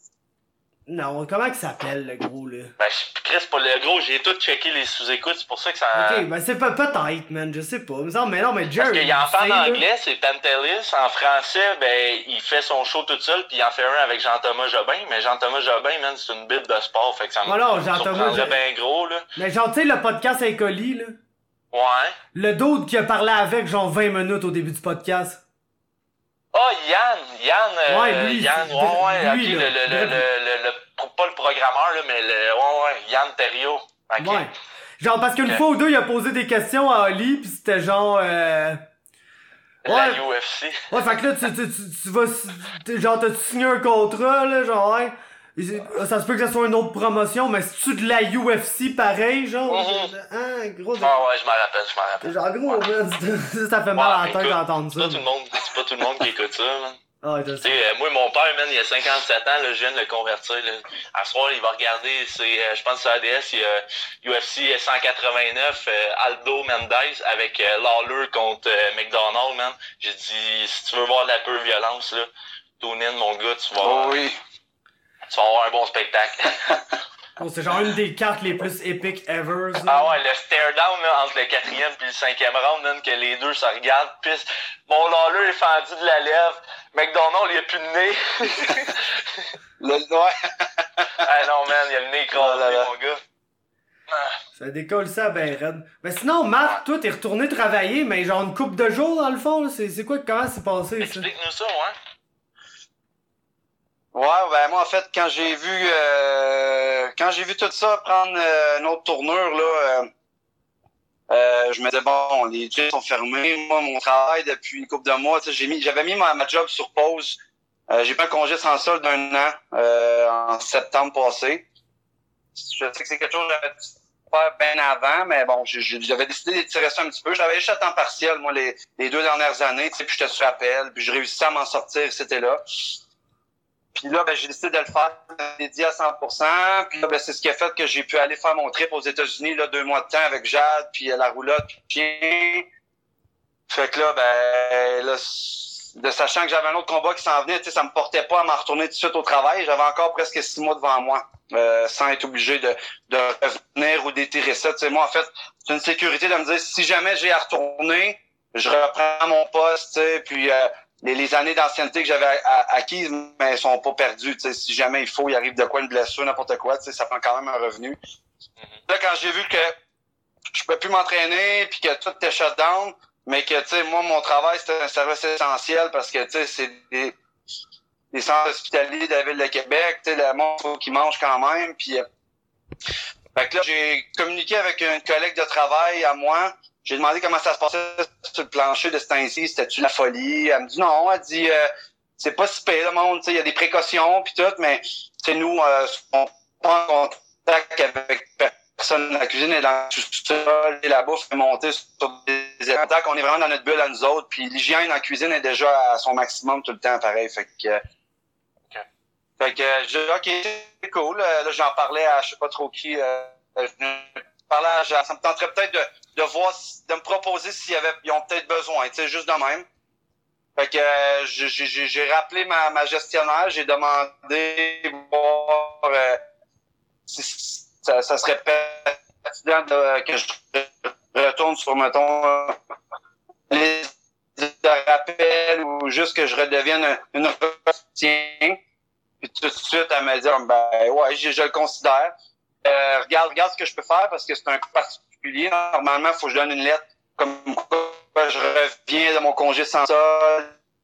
Non, comment il s'appelle, le gros, là? Ben, je- Chris, pour le gros, j'ai tout checké les sous-écoutes, c'est pour ça que ça... Ok, ben c'est pas peut-être, man, je sais pas. Il me semble, mais non, mais Jer... Parce qu'il en il fait sait, en là. anglais, c'est Pantelis. En français, ben, il fait son show tout seul, puis il en fait un avec Jean-Thomas Jobin. Mais Jean-Thomas Jobin, man, c'est une bite de sport, fait que ça me Oh non, Jean-Thomas surprendrait Jobin- bien gros, là. Mais genre, tu sais, le podcast avec Oli, là. Ouais. Le dude qui a parlé avec, genre, vingt minutes au début du podcast. Ah, Yann! Yann, euh, Ouais, lui, Yann, c'est- ouais, ouais, lui, ok, là. le, le, le, Bref. le, le, le- pas le programmeur, là, mais le, ouais, ouais, Yann Thériault. Ok. Ouais. Genre, parce qu'une Ok. fois ou deux, il a posé des questions à Oli, pis c'était genre, euh... La Ouais. U F C. Ouais, fait que là, tu, tu, tu, tu vas... t'es- Genre, t'as signé un contrat, là, genre, ouais. Et c'est- Ça se peut que ça soit une autre promotion, mais c'est-tu de la U F C pareil, genre? Mhm. Hein, gros... Ah ouais, je m'en rappelle, je m'en rappelle. Genre, gros, man, ça, ça fait mal à la Ouais, tête écoute, d'entendre C'est ça. pas tout le monde, c'est pas tout le monde qui écoute ça, man. Ah, je Tu sais. sais, euh, moi, mon père, man, il a cinquante-sept ans, là, je viens de le convertir, là. À ce soir, il va regarder, c'est, euh, je pense, sur A D S, il y a U F C cent quatre-vingt-neuf, euh, Aldo Mendez, avec euh, Lawler contre euh, McDonald, man. J'ai dit, si tu veux voir de la pure violence, là, tune in, mon gars, tu vas, Oh oui. tu vas avoir un bon spectacle. Oh, c'est genre une des cartes les plus épiques ever, ça. Ah ouais, le stare down, là, entre le quatrième et le cinquième round, man, que les deux se regardent, pis mon Lawler est fendu de la lèvre, McDonald, il a plus de nez. Le, ouais. Ah non, man, il a le nez écrasé, Oh là là. mon gars. Ah. Ça décolle ça ben raide. Mais sinon, Marc, toi, t'es retourné travailler, mais genre une couple de jours, dans le fond, là. C'est, c'est quoi, comment c'est passé, ça? Explique-nous ça, ouais. Ouais, ben moi en fait quand j'ai vu euh, quand j'ai vu tout ça prendre euh, une autre tournure là, euh, euh, je me disais bon, les gyms sont fermés. Moi mon travail depuis une couple de mois, tu sais, j'ai mis j'avais mis ma, ma job sur pause. Euh, j'ai pris un congé sans solde d'un an euh, en septembre passé. Je sais que c'est quelque chose que j'avais dû faire bien avant, mais bon, j'ai- j'ai- j'avais décidé d'étirer ça un petit peu. J'avais juste à temps partiel moi les, les deux dernières années, tu sais, puis j'étais sur appel, puis je réussissais à m'en sortir, c'était là. Puis là, ben, j'ai décidé de le faire dédié à cent pour cent. Puis là, ben, c'est ce qui a fait que j'ai pu aller faire mon trip aux États-Unis, là, deux mois de temps avec Jade, puis euh, la roulotte, puis le chien. Fait que là, ben, là, de sachant que j'avais un autre combat qui s'en venait, tu sais, ça me portait pas à m'en retourner tout de suite au travail. J'avais encore presque six mois devant moi, euh, sans être obligé de, de revenir ou d'étirer ça. Tu sais, moi, en fait, c'est une sécurité de me dire, si jamais j'ai à retourner, je reprends mon poste, tu sais, puis... Euh, Les, les années d'ancienneté que j'avais acquises, mais elles sont pas perdues. Tu sais, si jamais il faut, il arrive de quoi, une blessure, n'importe quoi, tu sais, ça prend quand même un revenu. Mm-hmm. Là, quand j'ai vu que je pouvais plus m'entraîner, puis que tout était shut down, mais que, tu sais, moi, mon travail, c'était un service essentiel parce que, tu sais, c'est des, des centres hospitaliers de la Ville de Québec, tu sais, le monde, faut qu'il mange quand même, puis... Euh, fait que là, j'ai communiqué avec une collègue de travail à moi. J'ai demandé comment ça se passait sur le plancher de ce temps-ci. C'était-tu la folie? Elle me dit non. Elle dit, euh, c'est pas si pire, le monde. Il y a des précautions puis tout, mais c'est nous, euh, on prend contact avec personne. La cuisine est dans le sous-sol et la bouffe est montée sur des éléments. On est vraiment dans notre bulle à nous autres. Puis l'hygiène en cuisine est déjà à son maximum tout le temps, pareil. Fait que, euh, okay. fait que j'ai dit, OK, c'est cool. Là, j'en parlais à je sais pas trop qui. Euh, je parlais à, ça me tenterait peut-être de de voir, de me proposer s'il y avait, ils ont peut-être besoin, tu sais, juste de même. Fait que euh, j'ai, j'ai, j'ai rappelé ma, ma gestionnaire, j'ai demandé voir euh, si ça, ça serait pertinent de, que je retourne sur, mettons, euh, les rappels ou juste que je redevienne une soutien. Puis tout de suite, elle m'a dit, ben ouais, je, je le considère. Euh, regarde, regarde ce que je peux faire parce que c'est un coup particulier. Normalement, il faut que je donne une lettre comme quoi je reviens de mon congé sans solde,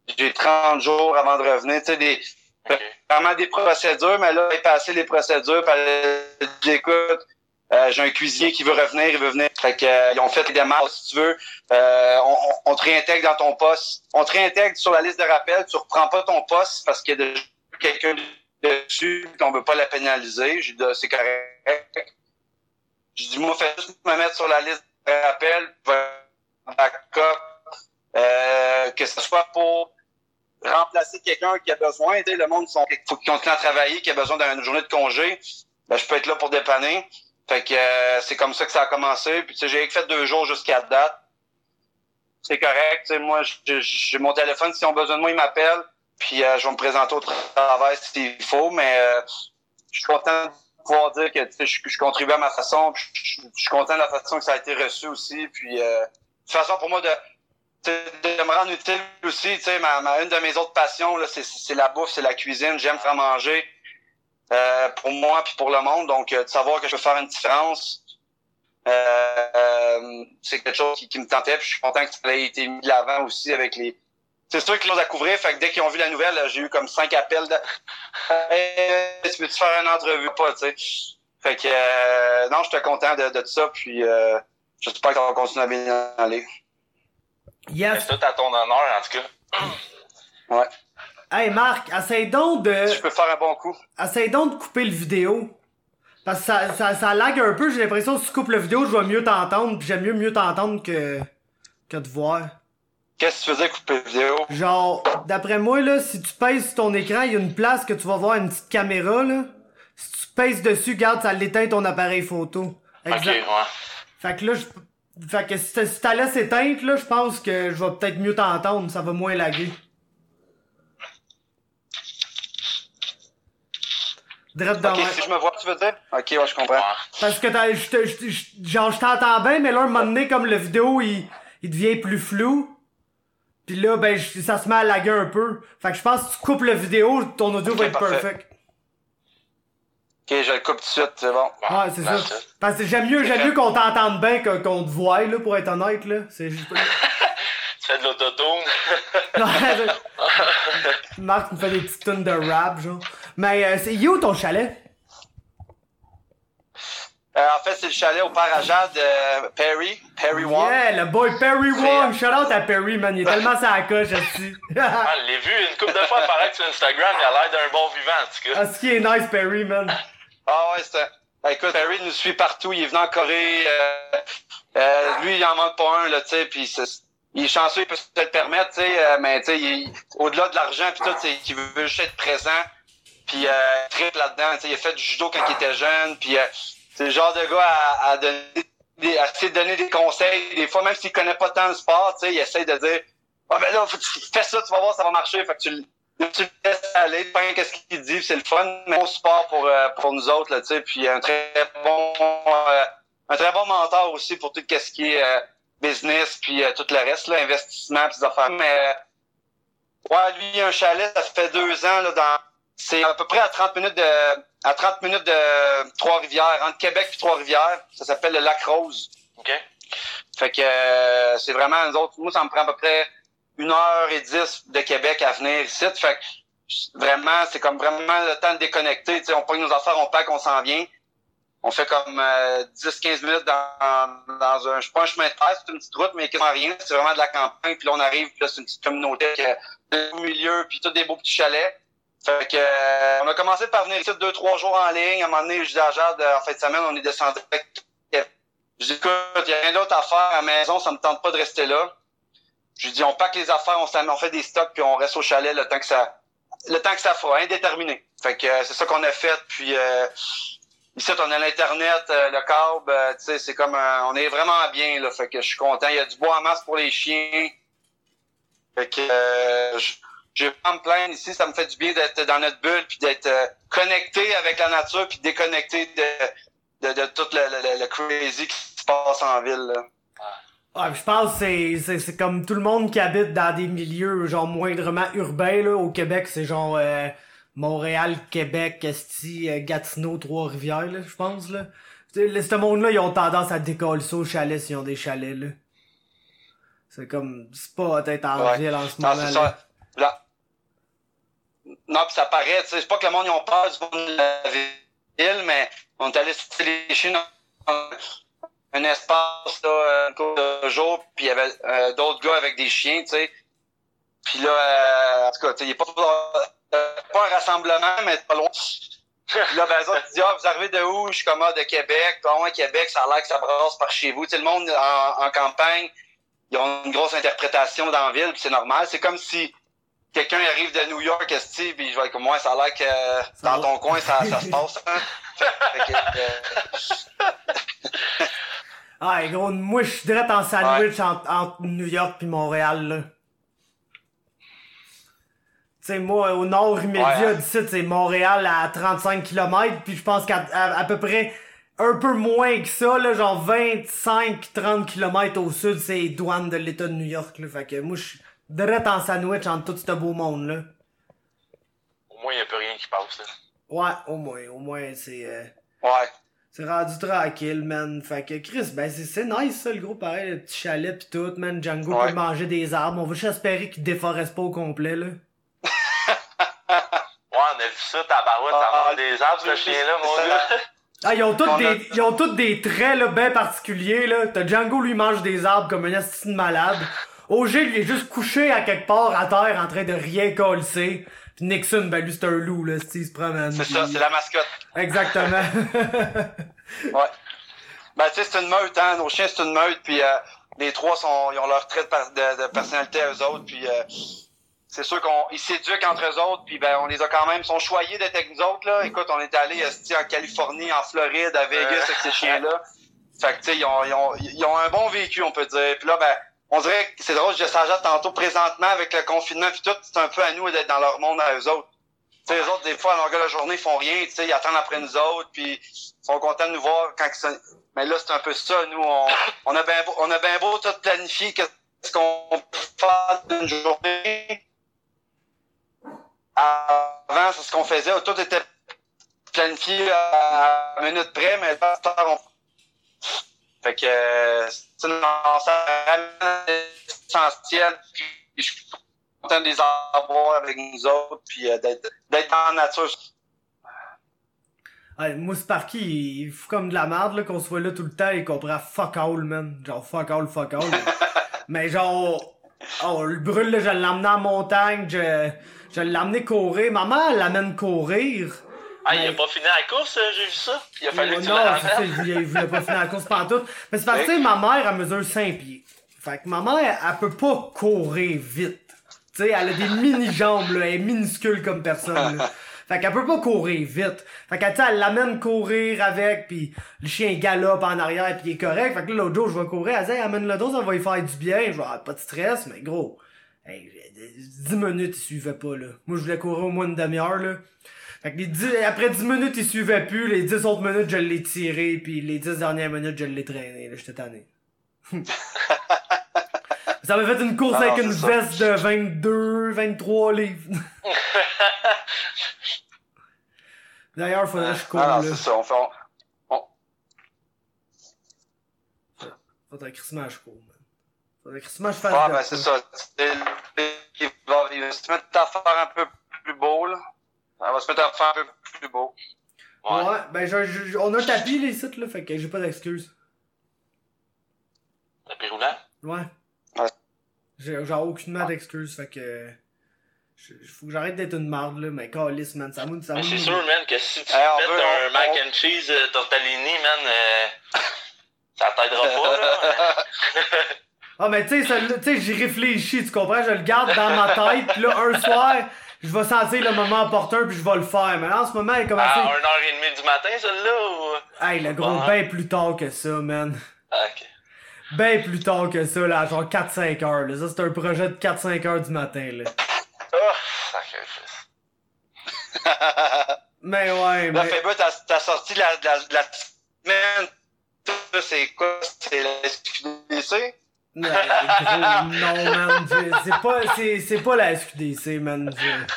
j'ai trente jours avant de revenir. Tu sais, des, okay. Vraiment des procédures, mais là, il passé les procédures, puis j'écoute. Euh, j'ai un cuisinier qui veut revenir, il veut venir. Fait que, euh, ils ont fait les démarches, si tu veux. Euh, on, on te réintègre dans ton poste. On te réintègre sur la liste de rappel. Tu reprends pas ton poste parce qu'il y a déjà quelqu'un dessus qu'on veut pas la pénaliser. J'ai dit, c'est correct. J'ai dit, moi, fais juste me mettre sur la liste de rappel, backup, euh, que ce soit pour remplacer quelqu'un qui a besoin. Tu sais, le monde, il faut qu'ils continuent à travailler, qui a besoin d'une journée de congé. Ben, je peux être là pour dépanner. Fait que euh, c'est comme ça que ça a commencé. Puis tu sais, j'ai fait deux jours jusqu'à date. C'est correct. Tu sais, moi, j'ai mon téléphone. Si on a besoin de moi, ils m'appellent. Puis euh, je vais me présenter au travail s'il faut. Mais euh, je suis content de pouvoir dire que tu sais, je, je contribue à ma façon. Puis je, je suis content de la façon que ça a été reçu aussi. Puis euh, de toute façon, pour moi, de, de me rendre utile aussi. Tu sais, ma, ma, une de mes autres passions, là, c'est, c'est la bouffe, c'est la cuisine. J'aime faire manger. Euh, pour moi puis pour le monde, donc euh, de savoir que je peux faire une différence, euh, euh, c'est quelque chose qui, qui me tentait. Puis je suis content que ça ait été mis de l'avant aussi avec les. C'est sûr qu'ils l'ont à couvrir, fait que dès qu'ils ont vu la nouvelle, j'ai eu comme cinq appels de. Hey, tu peux-tu faire une entrevue pas, tu sais. Fait que euh, non, j'étais content de, de tout ça, puis euh, j'espère que ça va continuer à bien aller. Yes. C'est tout à ton honneur, en tout cas. Ouais. Hey Marc, essaye donc de... Je peux faire un bon coup. Essaye donc de couper le vidéo. Parce que ça, ça, ça lag un peu, j'ai l'impression que si tu coupes le vidéo, je vais mieux t'entendre, pis j'aime mieux mieux t'entendre que... que te voir. Qu'est-ce que tu faisais couper la vidéo? Genre, d'après moi, là, si tu pèses sur ton écran, il y a une place que tu vas voir une petite caméra, là. Si tu pèses dessus, garde, ça l'éteint ton appareil photo. Exact. Ok, ouais. Fait que là, je... Fait que si, si t'as laissé éteinte, là, je pense que je vais peut-être mieux t'entendre, ça va moins laguer. Ok, ouais. Si je me vois, tu veux dire? Ok, ouais, je comprends. Parce que t'as, je te, je, je, genre, je t'entends bien, mais là, un moment donné, comme le vidéo, il, il devient plus flou. Pis là, ben, je, ça se met à laguer un peu. Fait que je pense que si tu coupes le vidéo, ton audio okay, va être parfait. perfect. Ok, je le coupe tout de suite, c'est bon. Ouais, c'est ça. Parce que j'aime mieux, j'aime mieux qu'on t'entende bien que, qu'on te voie, là, pour être honnête, là. C'est juste... Tu fais de l'autotune? Marc me fait des petites tunes de rap, genre. Mais euh, c'est où ton chalet? Euh, en fait, c'est le chalet au père à Jade de Perry, Perry Wong. Yeah, le boy Perry Wong. Shout out à Perry, man. Il est tellement ça à coche, aussi. Ah, je l'ai vu une couple de fois apparaître sur Instagram. Il a l'air d'un bon vivant, en tout cas. Ah, ce qui est nice, Perry, man. Ah ouais, c'est... Ben, écoute, Perry nous suit partout. Il est venu en Corée. Euh, euh, lui, il en manque pas un, là, tu sais, pis c'est... Il est chanceux, il peut se le permettre, tu sais, euh, mais tu sais, il... au-delà de l'argent pis tout, c'est qu'il veut juste être présent. Puis euh, trip là-dedans, tu sais, il a fait du judo quand il était jeune, puis euh, c'est le genre de gars à, à donner des, à essayer de donner des conseils. Des fois, même s'il connaît pas tant le sport, tu sais, il essaie de dire ah ben là, faut que tu fais ça, tu vas voir, ça va marcher. Fait que tu, tu le laisses aller, tu sais qu'est-ce qu'il dit, c'est le fun, mais bon support pour euh, pour nous autres, là, tu sais, puis un très bon euh, un très bon mentor aussi pour tout ce qui est euh, business, puis euh, tout le reste, là, investissement, puis ces affaires. Mais euh, ouais, lui, il a un chalet, ça fait deux ans là dans c'est à peu près à trente minutes de à trente minutes de Trois-Rivières, entre Québec et Trois-Rivières. Ça s'appelle le Lac Rose. OK. Fait que euh, c'est vraiment nous autres. Moi, ça me prend à peu près une heure et dix de Québec à venir ici. Fait que vraiment, c'est comme vraiment le temps de déconnecter. T'sais, on pogne nos affaires, on pack, on s'en vient. On fait comme euh, dix à quinze minutes dans, dans un, je sais pas un chemin de terre, c'est une petite route, mais quasiment rien. C'est vraiment de la campagne. Puis là, on arrive, puis là, c'est une petite communauté qui est au milieu, puis tous des beaux petits chalets. Fait que euh, on a commencé par venir ici deux, trois jours en ligne. À un moment donné, je dis à Jade, en fin de semaine, on est descendu avec. Je dis, écoute, il y a rien d'autre à faire à la maison, ça me tente pas de rester là. Je lui dis, on pack les affaires, on, on fait des stocks, puis on reste au chalet le temps que ça le temps que ça fera, indéterminé. Fait que euh, c'est ça qu'on a fait, puis euh, ici, on a l'Internet, euh, le câble, euh, tu sais, c'est comme un, on est vraiment bien, là. Fait que je suis content. Il y a du bois en masse pour les chiens. Fait que euh, je, je vais pas me plaindre ici, ça me fait du bien d'être dans notre bulle, puis d'être euh, connecté avec la nature, puis déconnecté de, de, de tout le, le, le crazy qui se passe en ville, là. Ouais, je pense que c'est, c'est, c'est comme tout le monde qui habite dans des milieux genre moindrement urbains, là. Au Québec, c'est genre euh, Montréal, Québec, Esti, euh, Gatineau, Trois-Rivières, là, je pense, là. T'sais, ce monde-là, ils ont tendance à décoller ça au chalet s'ils ont des chalets, là. C'est comme, c'est pas peut-être en ouais. ville en ce non, moment, là. Là. Non, puis ça paraît, tu sais, c'est pas que le monde ils ont peur du monde de la ville, mais on est allé se lécher dans un espace, là, une couple de jours, puis il y avait euh, d'autres gars avec des chiens, tu sais. Puis là, euh, en tout cas, tu sais, il n'y a pas, euh, pas un rassemblement, mais pas loin. Puis là, ben, les autres, ils disent, ah, vous arrivez de où? Je suis comme, ah, de Québec. Ah, ouais, Québec, ça a l'air que ça brasse par chez vous. Tu sais, le monde en, en campagne, ils ont une grosse interprétation dans la ville, puis c'est normal. C'est comme si quelqu'un arrive de New York, Steve, puis je vais être comme, moi, ça a l'air que euh, dans ton coin, ça, ça se passe, hein? Fait que, euh... Ah, gros, moi, je suis direct en sandwich ouais. entre, entre New York puis Montréal, là. Tu sais, moi, au nord immédiat ouais. d'ici, c'est Montréal à trente-cinq kilomètres, puis je pense qu'à à, à peu près un peu moins que ça, là, genre vingt-cinq à trente kilomètres au sud, c'est les douanes de l'État de New York, là. Fait que moi, je suis direct en sandwich entre tout ce beau monde-là. Au moins, il n'y a plus rien qui passe, là. Ouais, au moins, au moins, c'est... Euh... Ouais. C'est rendu tranquille, man. Fait que Chris, ben c'est, c'est nice ça, le gros pareil, le petit chalet pis tout, man. Django ouais. peut manger des arbres. On va juste espérer qu'il déforeste pas au complet, là. Ouais, on a vu ça, tabarouette, ça mange des arbres, ce chien-là, mon gars. Ah, ils ont tous des, ils ont tous des traits, là, bien particuliers, là. T'as Django, lui, mange des arbres comme un asti de malade. O G, lui, est juste couché à quelque part à terre en train de rien coller. Pis Nixon, ben lui, c'est un loup, là, il se promène. C'est pis... ça, c'est la mascotte. Exactement. Ouais. Ben, tu sais, c'est une meute, hein. Nos chiens, c'est une meute, puis euh, les trois, sont, ils ont leur trait de, de, de personnalité à eux autres, puis euh, c'est sûr qu'ils s'éduquent entre eux autres, puis ben, on les a quand même, sont choyés d'être avec nous autres, là. Écoute, on est allé en Californie, en Floride, à Vegas, avec ces chiens-là. Fait que, tu sais, ils ont, ils, ont, ils ont un bon vécu, on peut dire. Puis là, ben, on dirait que c'est drôle, je disais tantôt, présentement, avec le confinement puis tout, c'est un peu à nous d'être dans leur monde à eux autres. Tu sais, les autres, des fois, à longueur de la journée, ils font rien, tu sais, ils attendent après nous autres, puis ils sont contents de nous voir quand ils sont... Mais là, c'est un peu ça, nous, on, on a bien beau, on a bien beau tout planifier qu'est-ce qu'on peut faire d'une journée. Avant, c'est ce qu'on faisait, tout était planifié à la minute près, mais là, on... Fait que, c'est une essentiel, puis je suis content de les avoir avec nous autres, puis euh, d'être, d'être dans la nature. Ouais, moi, Sparky, il fout comme de la merde, là, qu'on soit là tout le temps et qu'on prend fuck all, man. Genre, fuck all, fuck all. Mais genre, oh, le brûle, là, je l'ai emmené en montagne, je, je l'ai emmené courir. Maman, elle l'amène courir. Ah, mais... il a pas fini la course, j'ai vu ça. Il a fallu oh, que tu non, la c'est ça, il voulait, il voulait pas finir la course pantoute. Mais c'est parce que, tu sais, ma mère, elle mesure cinq pieds. Fait que ma mère, elle peut pas courir vite. Tu sais, elle a des mini-jambes, là, elle est minuscule comme personne, là. Fait qu'elle peut pas courir vite. Fait qu'elle, tu sais, elle l'amène courir avec, pis le chien galope en arrière, pis il est correct. Fait que là, l'autre jour, je vais courir, elle dit, hey, amène-le dos, ça va lui faire du bien. Je vais ah, pas de stress, mais gros, hey, dix minutes, il suivait pas, là. Moi, je voulais courir au moins une demi-heure, là. Fait que les dix, après dix minutes, il suivait plus. Les dix autres minutes, je l'ai tiré. Puis les dix dernières minutes, je l'ai traîné. Là, j'étais tanné. Ça m'a fait une course ah, avec une veste ça. de vingt-deux, vingt-trois livres. D'ailleurs, il faudrait que je cours, ah, non, là. c'est ça. On fait... On... Faudrait que je cours, man. Faudrait que je fasse Ah, ben, c'est ça. Il va se mettre à faire un peu plus beau, là. On va se mettre à faire un peu plus beau. Ouais, ouais ben je, je, on a un tapis les sites là, fait que j'ai pas d'excuses. Tapis roulant? Ouais. Ouais. J'ai genre aucunement d'excuses, fait que... Je, faut que j'arrête d'être une marde là, mais calisse man, ça m'a... C'est sûr man que si tu hey, fais veut, un on, mac on... and cheese euh, tortellini man, euh, ça t'aidera pas là. Ah mais tu sais, j'y réfléchis, tu comprends? Je le garde dans ma tête, pis là un soir... Je vais sentir le moment opportun puis je vais le faire. Mais là, en ce moment, il est commencé... À une heure trente du matin, celle-là, ou... Hey, le gros, ben plus tard que ça, man. Ah, ok. Ben plus tard que ça, là, genre quatre cinq heures, là. Ça, c'est un projet de quatre cinq heures du matin, là. Oh, sacrifice. Mais ouais, mais... Là, Fébé, t'as, t'as sorti la, la, la semaine... C'est quoi? C'est la S Q D C? Non, gros, non, man, c'est pas, c'est, c'est pas la S Q D C, man.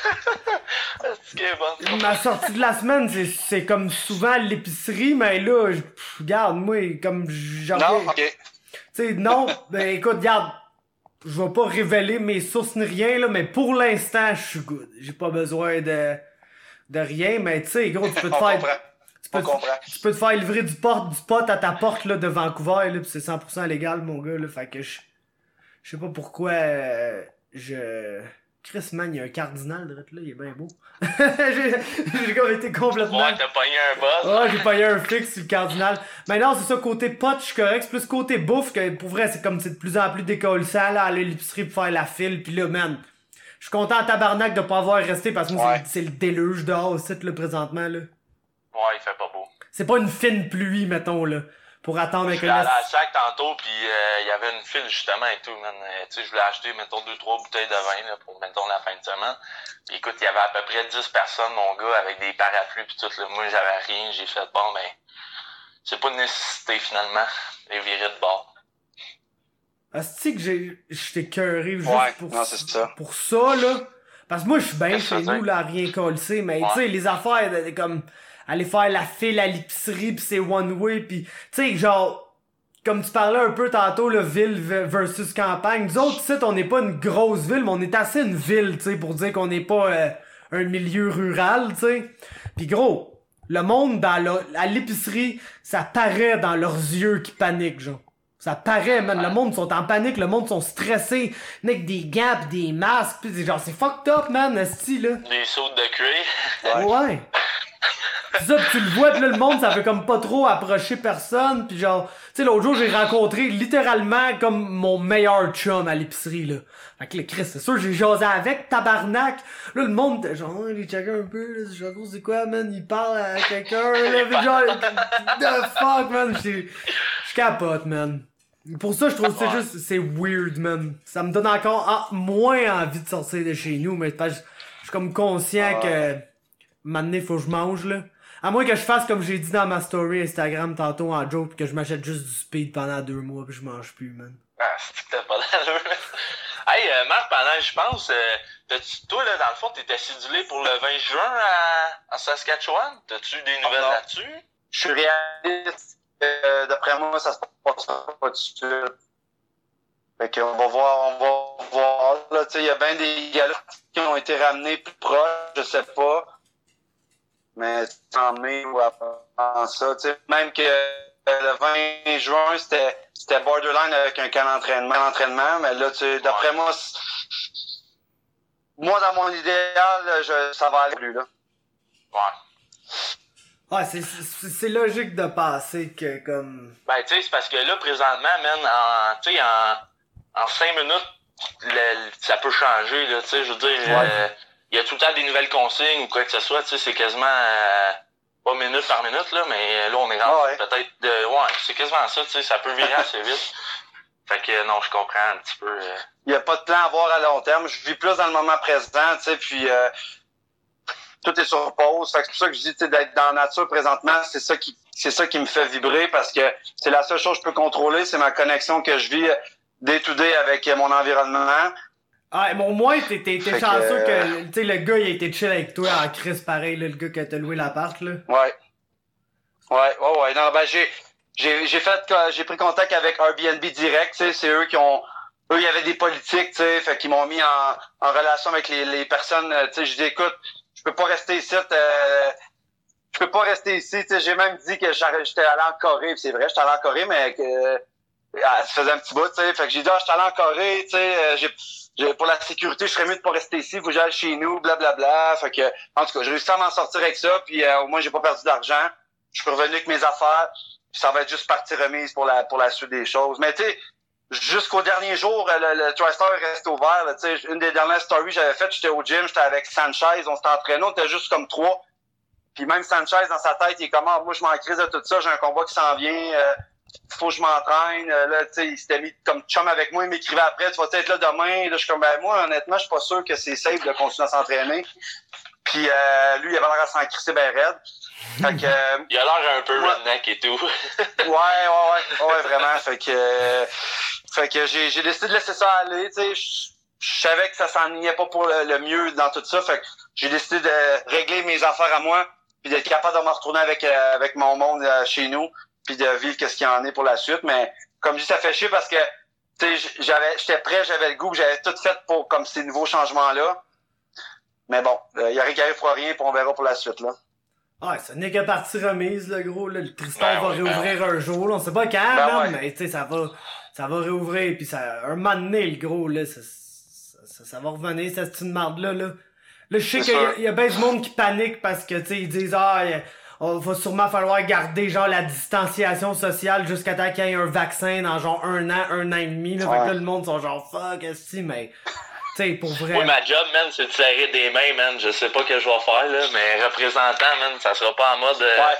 Bon. Ma sortie de la semaine, c'est, c'est comme souvent l'épicerie, mais là, je, pff, regarde, moi, comme genre. Non, ok. Tu sais, non, ben écoute, regarde, je vais pas révéler mes sources ni rien, là, mais pour l'instant, je suis good. J'ai pas besoin de, de rien, mais tu sais, gros, tu peux te On faire... comprend. Tu peux, On te, comprend. tu peux te faire livrer du, porte, du pot à ta porte, là, de Vancouver, là, pis c'est cent pour cent légal, mon gars, là, fait que je... Je sais pas pourquoi, euh, je... Chris, man, il y a un cardinal, là, il est bien beau. j'ai, j'ai comme été complètement... Ouais, t'as pogné un boss. Ouais, j'ai payé un fixe sur le cardinal. Mais non, c'est ça, côté pot, je suis correct. C'est plus côté bouffe que, pour vrai, c'est comme c'est de plus en plus décollissant, là, aller à l'épicerie pour faire la file. Pis là, man, je suis content en tabarnak de pas avoir resté parce que moi, Ouais. c'est, c'est le déluge dehors aussi, là, présentement, là. Ouais, il fait pas beau. C'est pas une fine pluie, mettons, là, pour attendre Je avec suis un... allé à la sac tantôt, puis euh, il y avait une file justement et tout, man. Euh, tu sais, je voulais acheter, mettons, deux, trois bouteilles de vin là, pour, mettons, la fin de semaine. Puis écoute, il y avait à peu près dix personnes, mon gars, avec des parapluies puis tout. Là. Moi, j'avais rien. J'ai fait, bon, ben, c'est pas une nécessité, finalement. Et virer de bord. Asti que j'ai, j'étais cœuré juste Ouais, pour, non, c'est ça. pour ça, là. Parce que moi, je suis bien Qu'est-ce chez que ça nous, dit? là, à rien coller, mais Ouais. tu sais, les affaires, de, de, comme, aller faire la file à l'épicerie pis c'est one way pis, tu sais, genre, comme tu parlais un peu tantôt, là, ville versus campagne. Nous autres, ici, on n'est pas une grosse ville, mais on est assez une ville, tu sais, pour dire qu'on n'est pas euh, un milieu rural, tu sais. Pis gros, le monde dans la, à l'épicerie, ça paraît dans leurs yeux qui paniquent, genre. Ça paraît, man. Le monde sont en panique, le monde sont stressés. Avec des gants pis des masques pis c'est genre, c'est fucked up, man, esti, là. Des sautes de cuir. Ouais. Ouais. Pis ça, pis tu le vois, pis là, le monde, ça fait comme pas trop approcher personne, pis genre, tu sais, l'autre jour, j'ai rencontré littéralement comme mon meilleur chum à l'épicerie, là. Fait que là, Chris, c'est sûr, j'ai jasé avec, tabarnak. Là, le monde, était genre, il checkait un peu, là, c'est genre, gros, c'est quoi, man, il parle à quelqu'un, là, pis genre, the fuck, man, j'étais- je capote, man. Pour ça, je trouve que c'est juste, c'est weird, man. Ça me donne encore ah, moins envie de sortir de chez nous, mais parce que je suis comme conscient que, maintenant, faut que je mange, là. À moins que je fasse comme j'ai dit dans ma story Instagram tantôt en joke, que je m'achète juste du speed pendant deux mois pis je mange plus, man. Ah, c'est que t'as pas d'allure. Hey, euh, Marc, pendant que je pense, euh, t'as-tu, toi, là, dans le fond, t'étais sidulé pour le vingt juin à, à Saskatchewan? T'as-tu des nouvelles non. là-dessus? Je suis réaliste. Euh, d'après moi, ça se passe pas tout de suite. Fait qu'on va voir, on va voir. Là, tu sais, il y a bien des galas qui ont été ramenés plus proches, je sais pas. Mais en mai ou avant ça, tu sais, même que euh, le vingt juin, c'était, c'était borderline avec un camp d'entraînement, d'entraînement, mais là, tu sais, d'après Ouais. moi, c'est- moi, dans mon idéal, je, ça va aller plus, là. Ouais. Ouais, c'est, c'est, c'est logique de penser que, comme... Ben, tu sais, c'est parce que là, présentement, man, en, tu sais, en, en cinq minutes, le- ça peut changer, là, tu sais, je veux dire, Ouais. euh, il y a tout le temps des nouvelles consignes ou quoi que ce soit, tu sais, c'est quasiment, euh, pas minute par minute, là, mais là, on est rendu Ah ouais. peut-être de, ouais, c'est quasiment ça, tu sais, ça peut virer assez vite. Fait que, non, je comprends un petit peu, euh, Il n'y a pas de plan à voir à long terme. Je vis plus dans le moment présent, tu sais, puis euh, tout est sur pause. Fait que c'est pour ça que je dis, tu sais, d'être dans la nature présentement, c'est ça qui c'est ça qui me fait vibrer parce que c'est la seule chose que je peux contrôler, c'est ma connexion que je vis day to day avec mon environnement. Ah, mais au moins, t'es, t'es, t'es Fait que, chanceux que, euh, tu sais, le gars, il a été chill avec toi en crise pareil, là, le gars qui t'a loué l'appart, là. Ouais. Ouais, ouais, ouais. Non, ben j'ai j'ai j'ai fait j'ai pris contact avec Airbnb direct, tu sais, c'est eux qui ont eux, il y avait des politiques, tu sais, fait qu'ils m'ont mis en, en relation avec les, les personnes, tu sais, je dis écoute, je peux pas rester ici, euh, je peux pas rester ici, tu sais, j'ai même dit que j'arr- j'étais allé en Corée, puis c'est vrai, j'étais allé en Corée, mais que ah, ça faisait un petit bout, tu sais, fait que j'ai dit ah, j'étais allé en Corée, tu sais, euh, j'ai, j'ai pour la sécurité, je serais mieux de pas rester ici, faut que j'aille chez nous, blablabla, fait que en tout cas, j'ai réussi à m'en sortir avec ça, puis euh, au moins j'ai pas perdu d'argent, je suis revenu avec mes affaires, puis ça va être juste partie remise pour la pour la suite des choses, mais tu sais, jusqu'au dernier jour, le, le TriStar est resté ouvert. Là, une des dernières stories que j'avais faites, j'étais au gym, j'étais avec Sanchez, on s'était entraînés, on était juste comme trois. Puis même Sanchez, dans sa tête, il est comme ah, moi je m'en crise de tout ça, j'ai un combat qui s'en vient, euh, faut que je m'entraîne. Euh, là, tu sais, il s'était mis comme chum avec moi, il m'écrivait après, tu vas être là demain. Là, je suis comme ben moi, honnêtement, je suis pas sûr que c'est safe de continuer à s'entraîner. Puis euh, lui, il avait l'air à s'en crisser ben raide. Fait que euh, il a l'air un peu Ouais. redneck et tout. ouais, ouais, ouais, ouais, vraiment. Fait que, euh, fait que j'ai, j'ai décidé de laisser ça aller. Tu sais, je, je savais que ça s'enlignait pas pour le, le mieux dans tout ça. Fait que j'ai décidé de régler mes affaires à moi, puis d'être capable de me retourner avec euh, avec mon monde euh, chez nous, puis de vivre qu'est-ce qu'il y en est pour la suite. Mais comme je dis, ça fait chier parce que tu sais, j'avais, j'étais prêt, j'avais le goût, j'avais tout fait pour comme ces nouveaux changements-là. Mais bon, il euh, y a rien qui arrive pour rien, puis on verra pour la suite, là. Ouais, ce n'est que partie remise, le gros, là. Le Tristan Ben va ouais, réouvrir ben un jour, là. On sait pas quand, Ben man, ouais. mais tu sais, ça va, ça va réouvrir, pis ça, un moment donné, le gros, là, ça, ça, ça, ça va revenir, cette petite marde-là, là. Là, je sais qu'il y a, il y a ben du monde qui panique parce que, tu sais, ils disent, ah, on va sûrement falloir garder, genre, la distanciation sociale jusqu'à temps qu'il y ait un vaccin dans, genre, un an, un an et demi, là. Ouais. Fait que là, le monde sont genre, fuck, est-ce mais, tu sais, pour vrai. Oui, ma job, man, c'est de serrer des mains, man. Je sais pas ce que je vais faire, là, mais représentant, man, ça sera pas en mode, euh, ouais.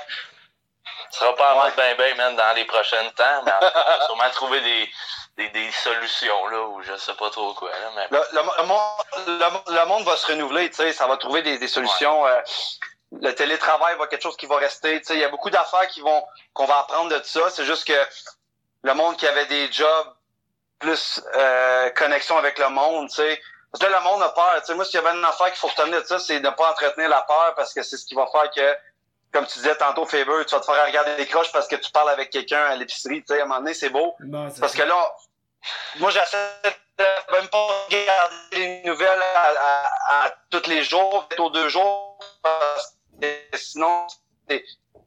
ça sera pas en ouais. mode ben ben, man, dans les prochains temps, mais on va sûrement trouver des, des, des solutions, là, ou je sais pas trop quoi, là, mais. Le, le, le, monde, le, le monde va se renouveler, tu sais, ça va trouver des, des solutions, ouais. euh, le télétravail va quelque chose qui va rester. Tu sais, il y a beaucoup d'affaires qui vont qu'on va apprendre de ça. C'est juste que le monde qui avait des jobs plus euh, connexion avec le monde, tu sais. Parce que là, le monde a peur. Tu sais, moi, s'il y avait une affaire qu'il faut retenir de ça, c'est de ne pas entretenir la peur parce que c'est ce qui va faire que, comme tu disais tantôt, Faber, tu vas te faire regarder des croches parce que tu parles avec quelqu'un à l'épicerie. Tu sais, à un moment donné, c'est beau. Bon, c'est parce ça. que là, moi, j'essaie de même pas regarder les nouvelles à, à, à tous les jours, peut-être aux deux jours, parce que sinon, c'est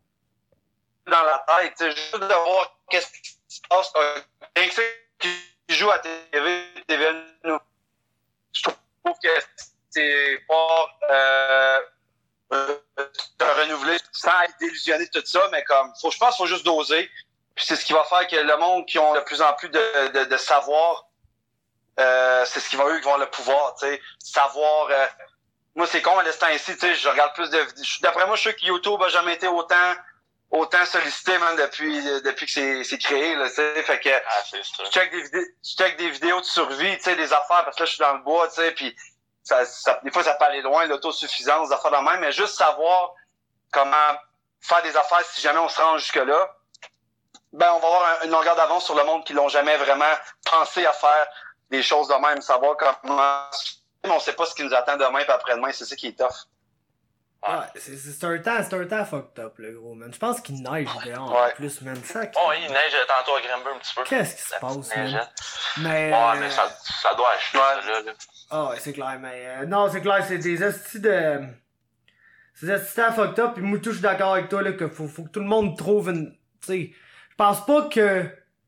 dans la tête. Tu sais, juste de voir qu'est-ce qui se passe. Rien que ça qui joue à T V, T V, nous. Je trouve que c'est pas euh, euh, de renouveler sans être délusionné de tout ça, mais comme faut, je pense qu'il faut juste doser. Puis c'est ce qui va faire que le monde qui ont de plus en plus de, de, de savoir, euh, c'est ce qui va eux qui vont avoir le pouvoir, tu sais, savoir. Euh, moi c'est con à l'instant ici, tu sais, je regarde plus de. D'après moi, je sais que YouTube a jamais été autant autant sollicité même depuis depuis que c'est c'est créé là, tu sais, fait que ah, c'est ça. je check des vidéos je check des vidéos de survie, tu sais, des affaires parce que là je suis dans le bois, tu sais, puis ça, ça des fois ça peut aller loin, l'autosuffisance, des affaires de même, mais juste savoir comment faire des affaires si jamais on se rend jusque là, ben on va avoir un, une longueur d'avance sur le monde qui l'ont jamais vraiment pensé à faire des choses de même, savoir comment, mais on sait pas ce qui nous attend demain et après-demain, c'est ça qui est tough. Ouais, c'est, c'est un temps, c'est un temps fucked up, le gros, man. Je pense qu'il neige dehors, ouais. en plus, man. Ça, oh, il neige tantôt à Grimby un petit peu. Qu'est-ce qui se la passe, man? Mais, ouais, euh... mais ça, ça doit acheter, ouais. ça, là, là. Ah ouais, c'est clair, mais... Euh, non, c'est clair, c'est des hosties de... C'est des hosties de fucked up, pis moi, tout, je suis d'accord avec toi, là, que faut, faut que tout le monde trouve une... Tu sais, je pense pas que...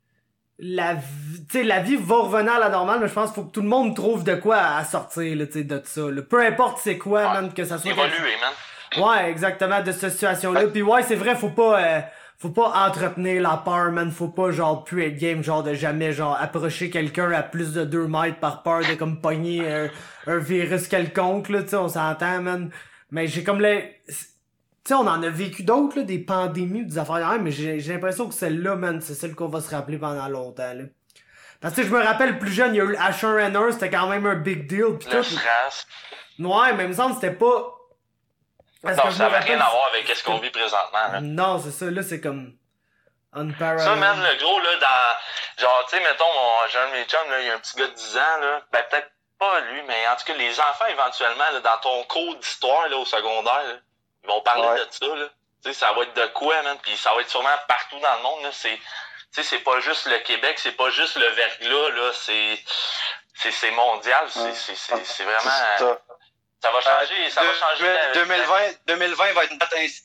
La vie, tu sais, la vie va revenir à la normale, mais je pense qu'il faut que tout le monde trouve de quoi à sortir, là, tu sais, de ça, là. Peu importe c'est quoi, ouais. man, que ça soit... Évoluer, man. Ouais, exactement, de cette situation-là. Puis ouais, c'est vrai, faut pas euh, faut pas entretenir la peur, man. Faut pas, genre, plus être game, genre, de jamais, genre, approcher quelqu'un à plus de deux mètres par peur de, comme, pogner un, un virus quelconque, là, tu sais, on s'entend, man. Mais j'ai comme les... Tu sais, on en a vécu d'autres, là, des pandémies, des affaires de même, mais j'ai, j'ai l'impression que celle-là, man, c'est celle qu'on va se rappeler pendant longtemps, là. Parce que je me rappelle, plus jeune, il y a eu le H un N un, c'était quand même un big deal, pis le tout. stress. Ouais, mais il me semble que c'était pas... Parce non, ça n'avait rien à voir avec ce qu'on vit présentement. Là. Non, c'est ça. Là, c'est comme... Unparalleled. Ça, man, le gros, là, dans... Genre, tu sais, mettons, mon... j'ai un de mes chums, là, il y a un petit gars de dix ans, là. Ben, peut-être pas lui, mais en tout cas, les enfants, éventuellement, là, dans ton cours d'histoire, là, au secondaire, là, ils vont parler ouais. de ça, là. Tu sais, ça va être de quoi, man? Puis ça va être sûrement partout dans le monde, là. C'est... Tu sais, c'est pas juste le Québec, c'est pas juste le verglas, là. C'est... C'est, c'est mondial. C'est, ouais. c'est, c'est, c'est vraiment... C'est ça. Ça va changer, euh, ça de, va changer. De, deux mille vingt, deux mille vingt va être une date inscrite.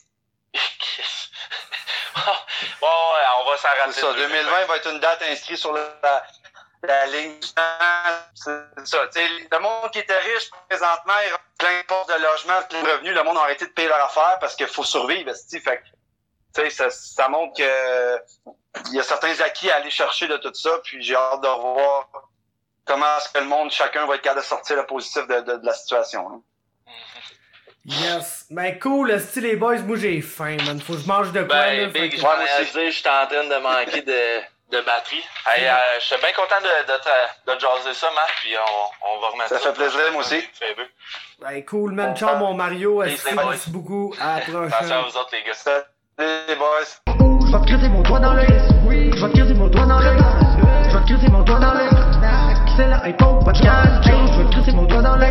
Bon, ouais, on va s'en rappeler. C'est ça, deux mille vingt va être une date inscrite sur la, la ligne du temps. C'est ça, tu sais, le monde qui était riche, présentement, il a plein de postes de logement, plein de revenus, le monde a arrêté de payer leur affaire parce qu'il faut survivre, tu fait tu sais, ça, ça montre que il y a certains acquis à aller chercher de tout ça, puis j'ai hâte de voir comment est-ce que le monde, chacun va être capable de sortir le positif de, de, de la situation. Hein. Yes. Ben cool, style les boys, moi j'ai faim, man. Faut que je mange de quoi, ben, là. Big, que... je m'en ai dit, j'étais en train de manquer de, de batterie. Hey, euh, je suis bien content de, de, de, de jaser ça, Marc, puis on, on va remettre ça. Ça fait plaisir, moi aussi. Ben cool, man. Ciao, mon Mario. Merci beaucoup. À la prochaine. Attention à vous autres, les gars. Salut, les boys. Je vais te crisser mon doigt dans l'œil. Je vais te crisser mon doigt dans l'œil. Je vais te crisser mon doigt dans l'œil. C'est la hypo podcast. Je vais te crisser mon doigt dans l'œil.